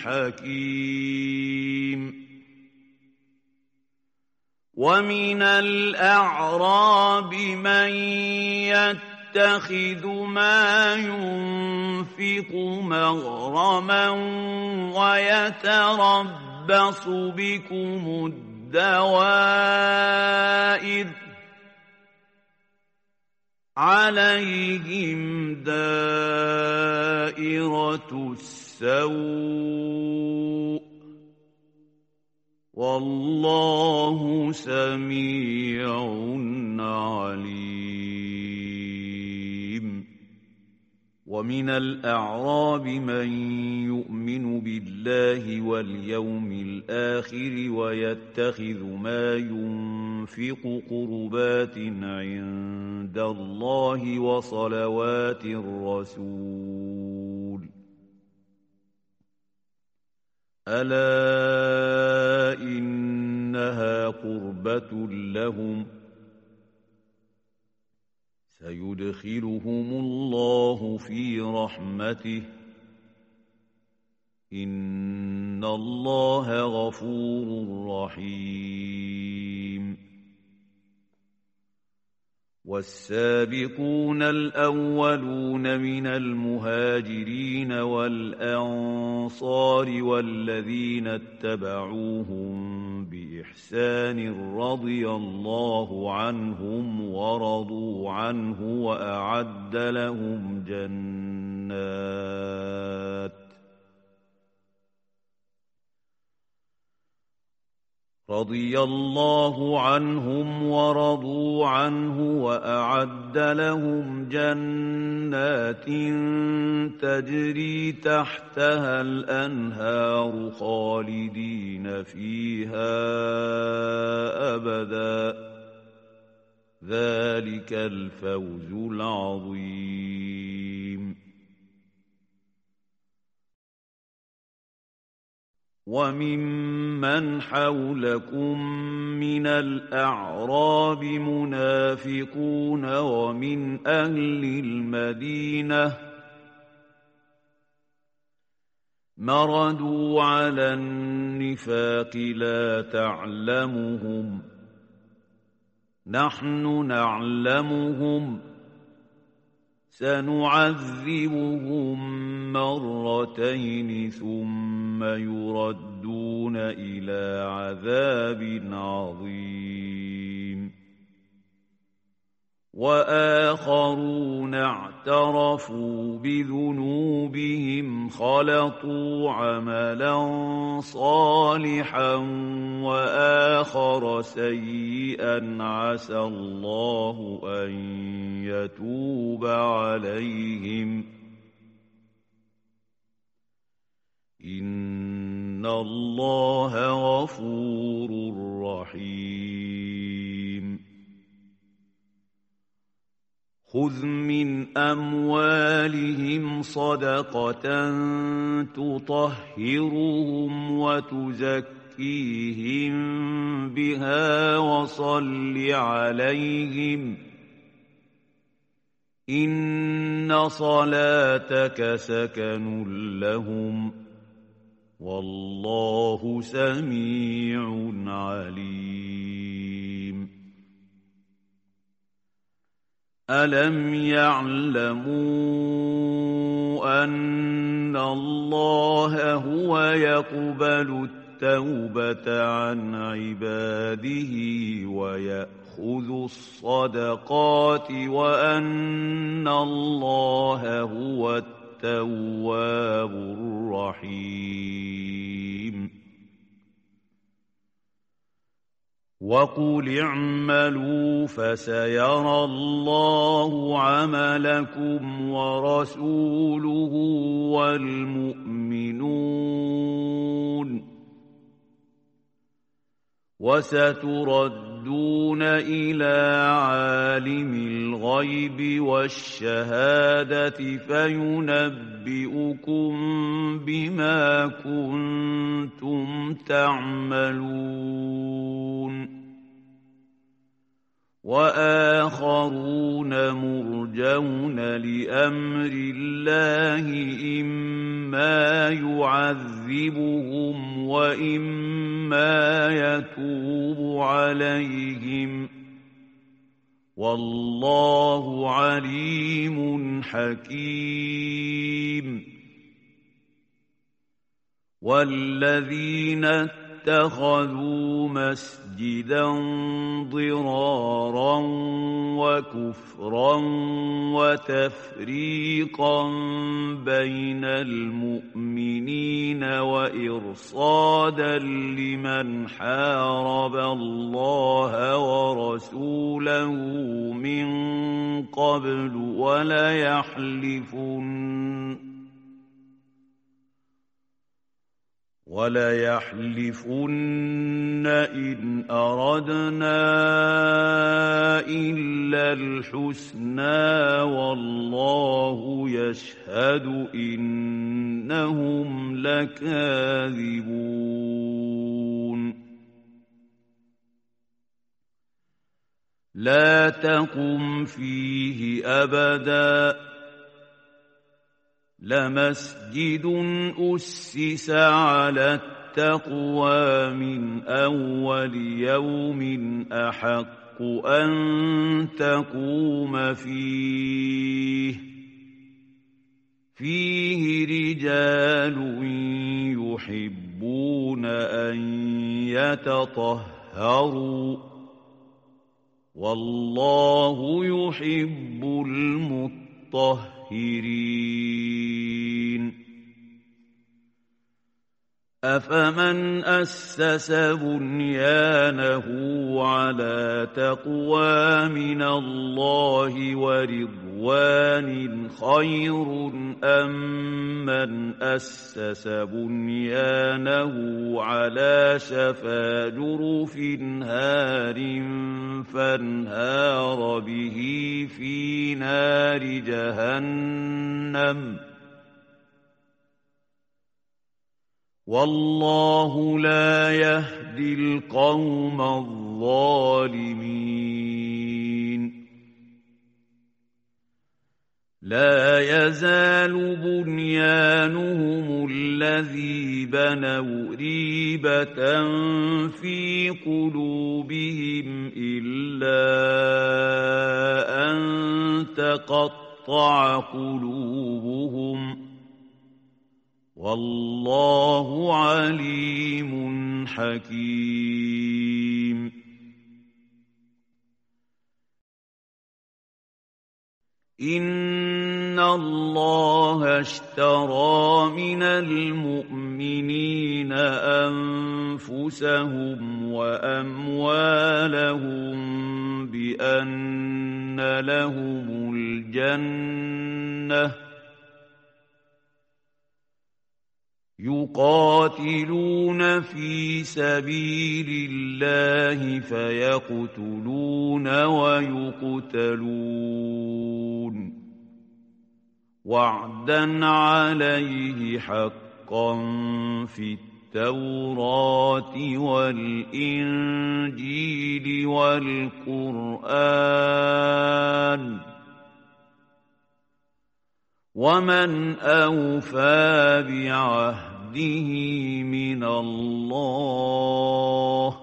حكيم ومن الأعراب من يتخذ ما ينفق مغرما ويتربص بكم الدوائر عليهم دائرة السوء والله سميع عليم ومن الأعراب من يؤمن بالله واليوم الآخر ويتخذ ما ينفق قربات عند الله وصلوات الرسول ألا إنها قربة لهم سيدخلهم الله في رحمته إن الله غفور رحيم والسابقون الأولون من المهاجرين والأنصار والذين اتبعوهم بإحسان رضي الله عنهم ورضوا عنه وأعد لهم جنات رضي الله عنهم ورضوا عنه وأعد لهم جنات تجري تحتها الأنهار خالدين فيها أبدا ذلك الفوز العظيم وممن حولكم من الأعراب منافقون ومن أهل المدينة مردوا على النفاق لا تعلمهم نحن نعلمهم سنعذبهم مرتين ثم يردون إلى عذاب عظيم وآخرون اعترفوا بذنوبهم خلطوا عملا صالحا وآخر سيئا عسى الله أن يتوب عليهم إن الله غفور رحيم خذ من أموالهم صدقة تطهرهم وتزكيهم بها وصل عليهم إن صلاتك سكن لهم والله سميع عليم. ألم يعلموا أن الله هو يقبل التوبة عن عباده ويأخذ الصدقات وأن الله هو التواب الرحيم. وقل اعملوا فسيرى الله عملكم ورسوله والمؤمنون وستردون إلى عالم الغيب والشهادة فينبئكم بما كنتم تعملون. وآخرون مرجون لأمر الله إما يعذبهم وإما يتوب عليهم والله عليم حكيم. والذين اتخذوا مسجدا ضرارا وكفرا وتفريقا بين المؤمنين وإرصادا لمن حارب الله ورسوله من قبل وليحلفن وليحلفن إن أردنا إلا الحسنى والله يشهد إنهم لكاذبون. لا تقم فيه أبداً لمسجد أسس على التقوى من أول يوم أحق أن تقوم فيه فيه رجال يحبون أن يتطهروا والله يحب المطهرين. أفمن أسس بنيانه على تقوى من الله ورضوان خير أم من أسس بنيانه على شفا جرف هار فانهار به في نار جهنم والله لا يهدي القوم الظالمين. لا يزال بنيانهم الذي بنوا ريبة في قلوبهم إلا أن تقطع قلوبهم والله عليم حكيم. إن الله اشترى من المؤمنين أنفسهم وأموالهم بأن لهم الجنة يقاتلون في سبيل الله فيقتلون ويقتلون وعدا عليه حقا في التوراة والإنجيل والقرآن ومن أوفى بعهده بعهده من الله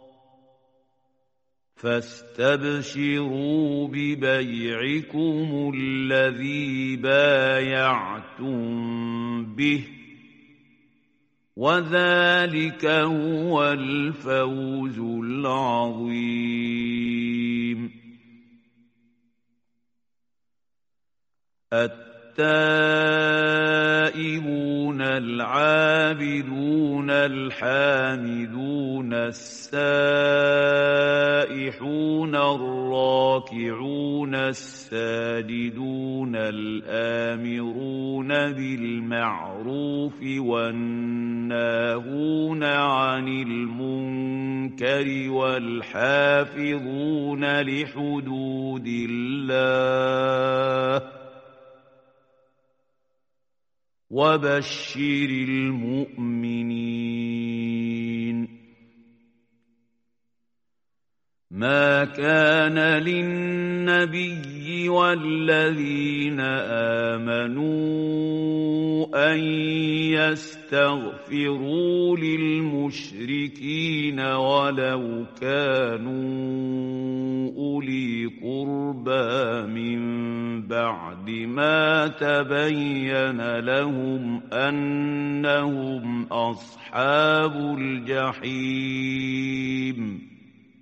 فاستبشروا ببيعكم الذي بايعتم به وذلك هو الفوز العظيم. التائبون العابدون الحامدون السائحون الراكعون الساجدون الآمرون بالمعروف والناهون عن المنكر والحافظون لحدود الله وبشر المؤمنين. ما كان للنبي والذين آمنوا أن يستغفروا للمشركين ولو كانوا أولي قربى من بعد ما تبين لهم أنهم أصحاب الجحيم.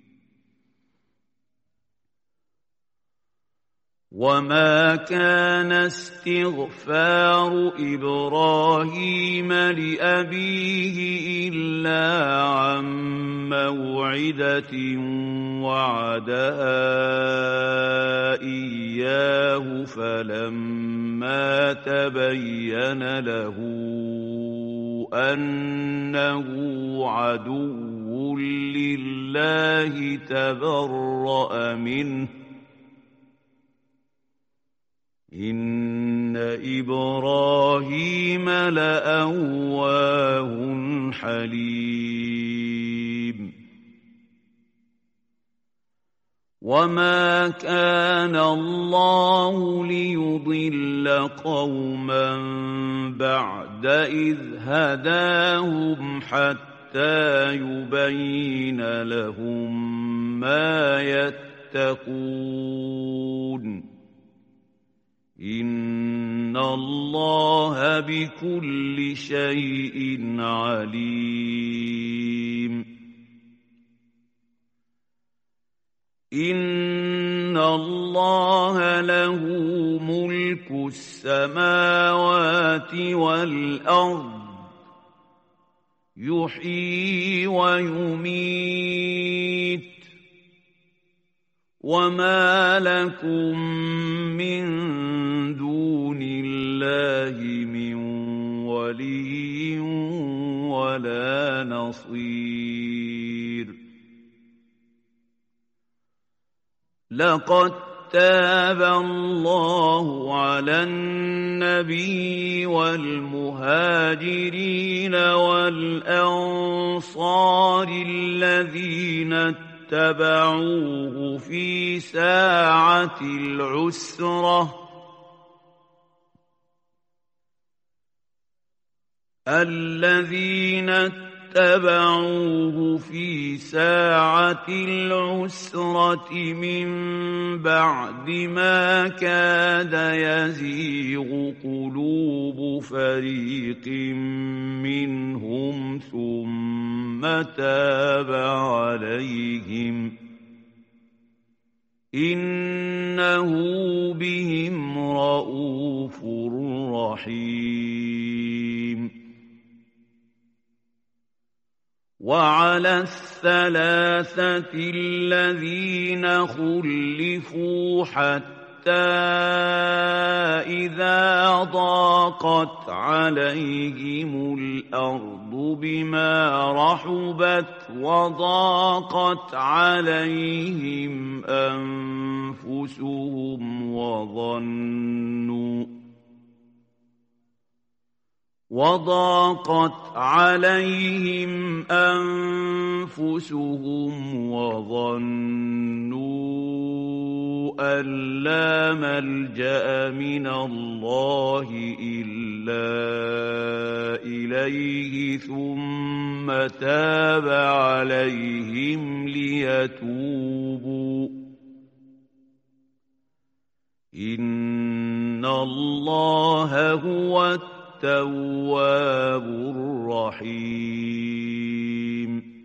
وما كان استغفار إبراهيم لأبيه إلا عن موعدة وعدها إياه فلما تبين له أنه عدو لله تبرأ منه إن إبراهيم لأواه حليم. وما كان الله ليضل قوما بعد إذ هداهم حتى يبين لهم ما يتقون إن الله بكل شيء عليم. إن الله له ملك السماوات والأرض يحيي ويميت وما لكم من دون الله من ولي ولا نصير. لقد تاب الله على النبي والمهاجرين والأنصار الذين اتبعوه في ساعة العسرة الذين اتبعوه في ساعة العسرة من بعد ما كاد يزيغ قلوب فريق منهم ثم تاب عليهم إنه بهم رءوف رحيم. وعلى الثلاثة الذين خلفوا حتى إذا ضاقت عليهم الأرض بما رحبت وضاقت عليهم أنفسهم وظنوا وضاقت عليهم أنفسهم وظنوا أن لا ملجأ من الله إلا إليه ثم تاب عليهم ليتوبوا إن الله هو التواب الرحيم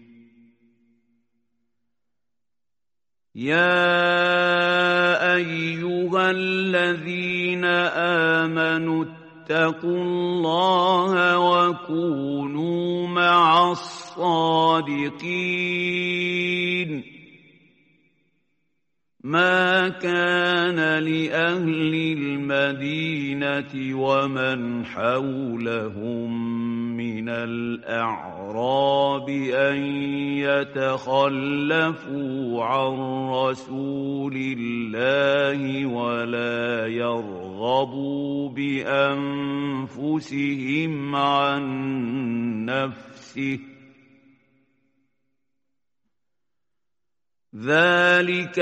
يا أيها الذين آمنوا اتقوا الله وكونوا مع الصادقين ما كان لأهل المدينة ومن حولهم من الأعراب أن يتخلفوا عن رسول الله ولا يرغبوا بأنفسهم عن نفسه ذلك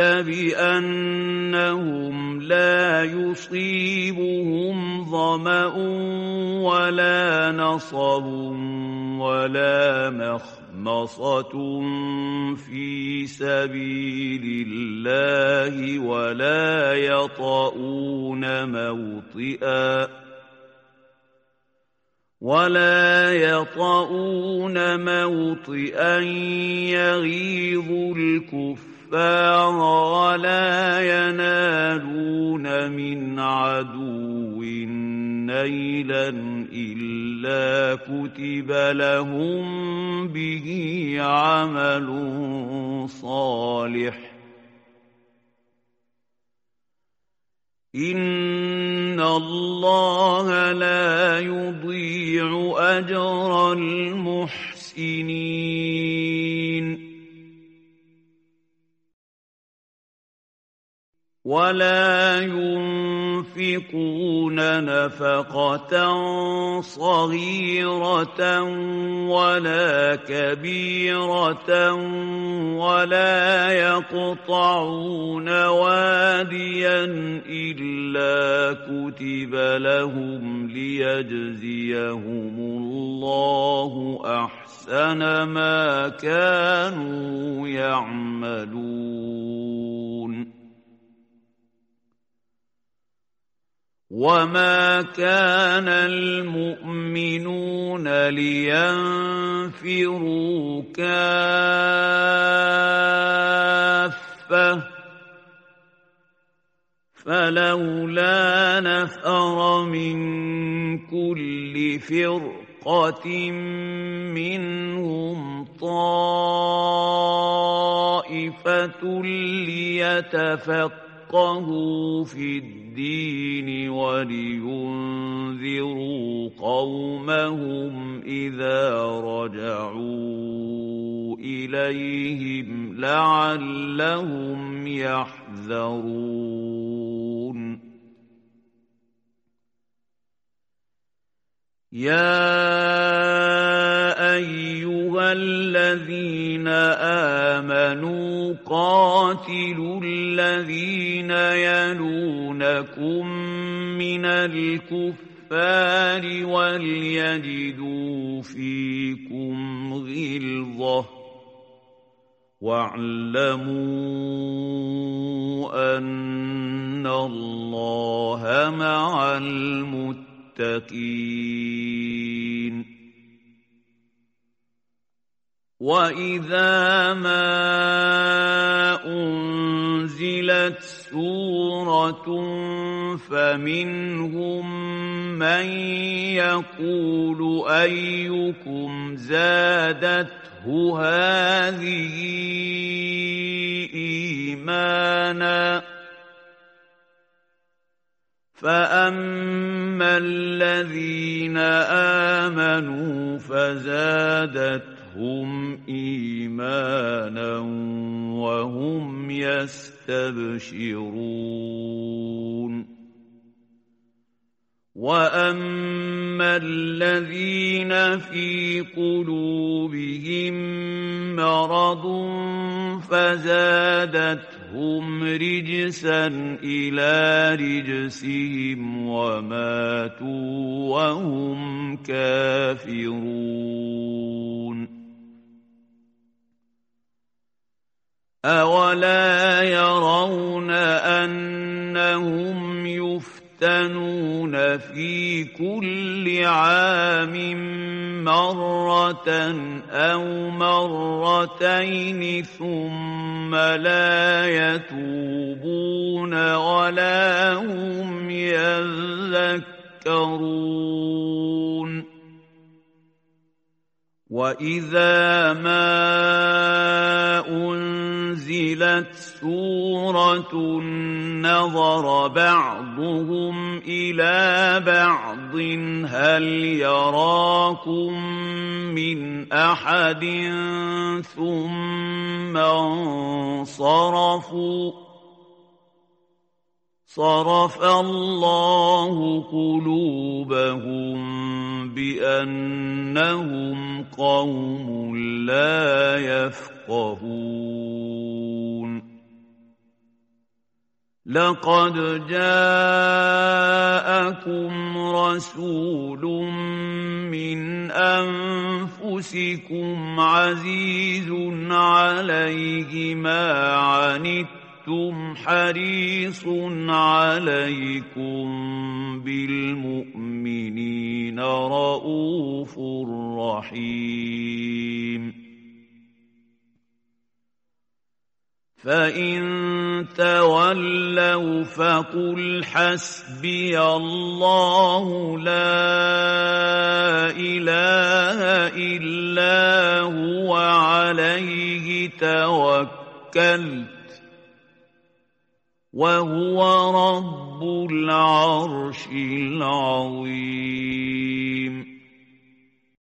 بأنهم لا يصيبهم ظمأ ولا نصب ولا مخمصة في سبيل الله ولا يطؤون موطئا ولا يطؤون موطئا يغيظ الكفار ولا ينالون من عدو نيلا إلا كتب لهم به عمل صالح إن الله لا يضيع أجر المحسنين ولا ينفقون نفقة صغيرة ولا كبيرة ولا يقطعون واديا إلا كتب لهم ليجزيهم الله أحسن ما كانوا يعملون وما كان المؤمنون لينفروا كافة فلولا نفر من كل فرقة منهم طائفة ليتفقهوا في الدين ولينذروا قومهم إذا رجعوا إليهم لعلهم يحذرون يا أيها الذين آمنوا قاتلوا الذين يلونكم من الكفار وليجدوا فيكم غلظة واعلموا أن الله مع المتقين وإذا ما أنزلت سورة فمنهم من يقول أيكم زادته هذه إيمانا فأما الذين آمنوا فزادتهم إيمانا وهم يستبشرون وأما الذين في قلوبهم مرض فزادتهم رجسا إلى رجسهم وماتوا وهم كافرون أولا يرون أنهم يفتنون في كل عام مرة أو مرتين ثم لا يتوبون ولا هم يذكرون وإذا ما أنزلت سورة نظر بعضهم إلى بعض هل يراكم من أحد ثم انصرفوا صرف الله قلوبهم بأنهم قوم لا يفقهون لقد جاءكم رسول من أنفسكم عزيز عليه ما عنتم حريص عليكم بالمؤمنين رؤوف رحيم فإن تولوا فقل حسبي الله لا إله إلا هو عليه توكلت وهو رب العرش العظيم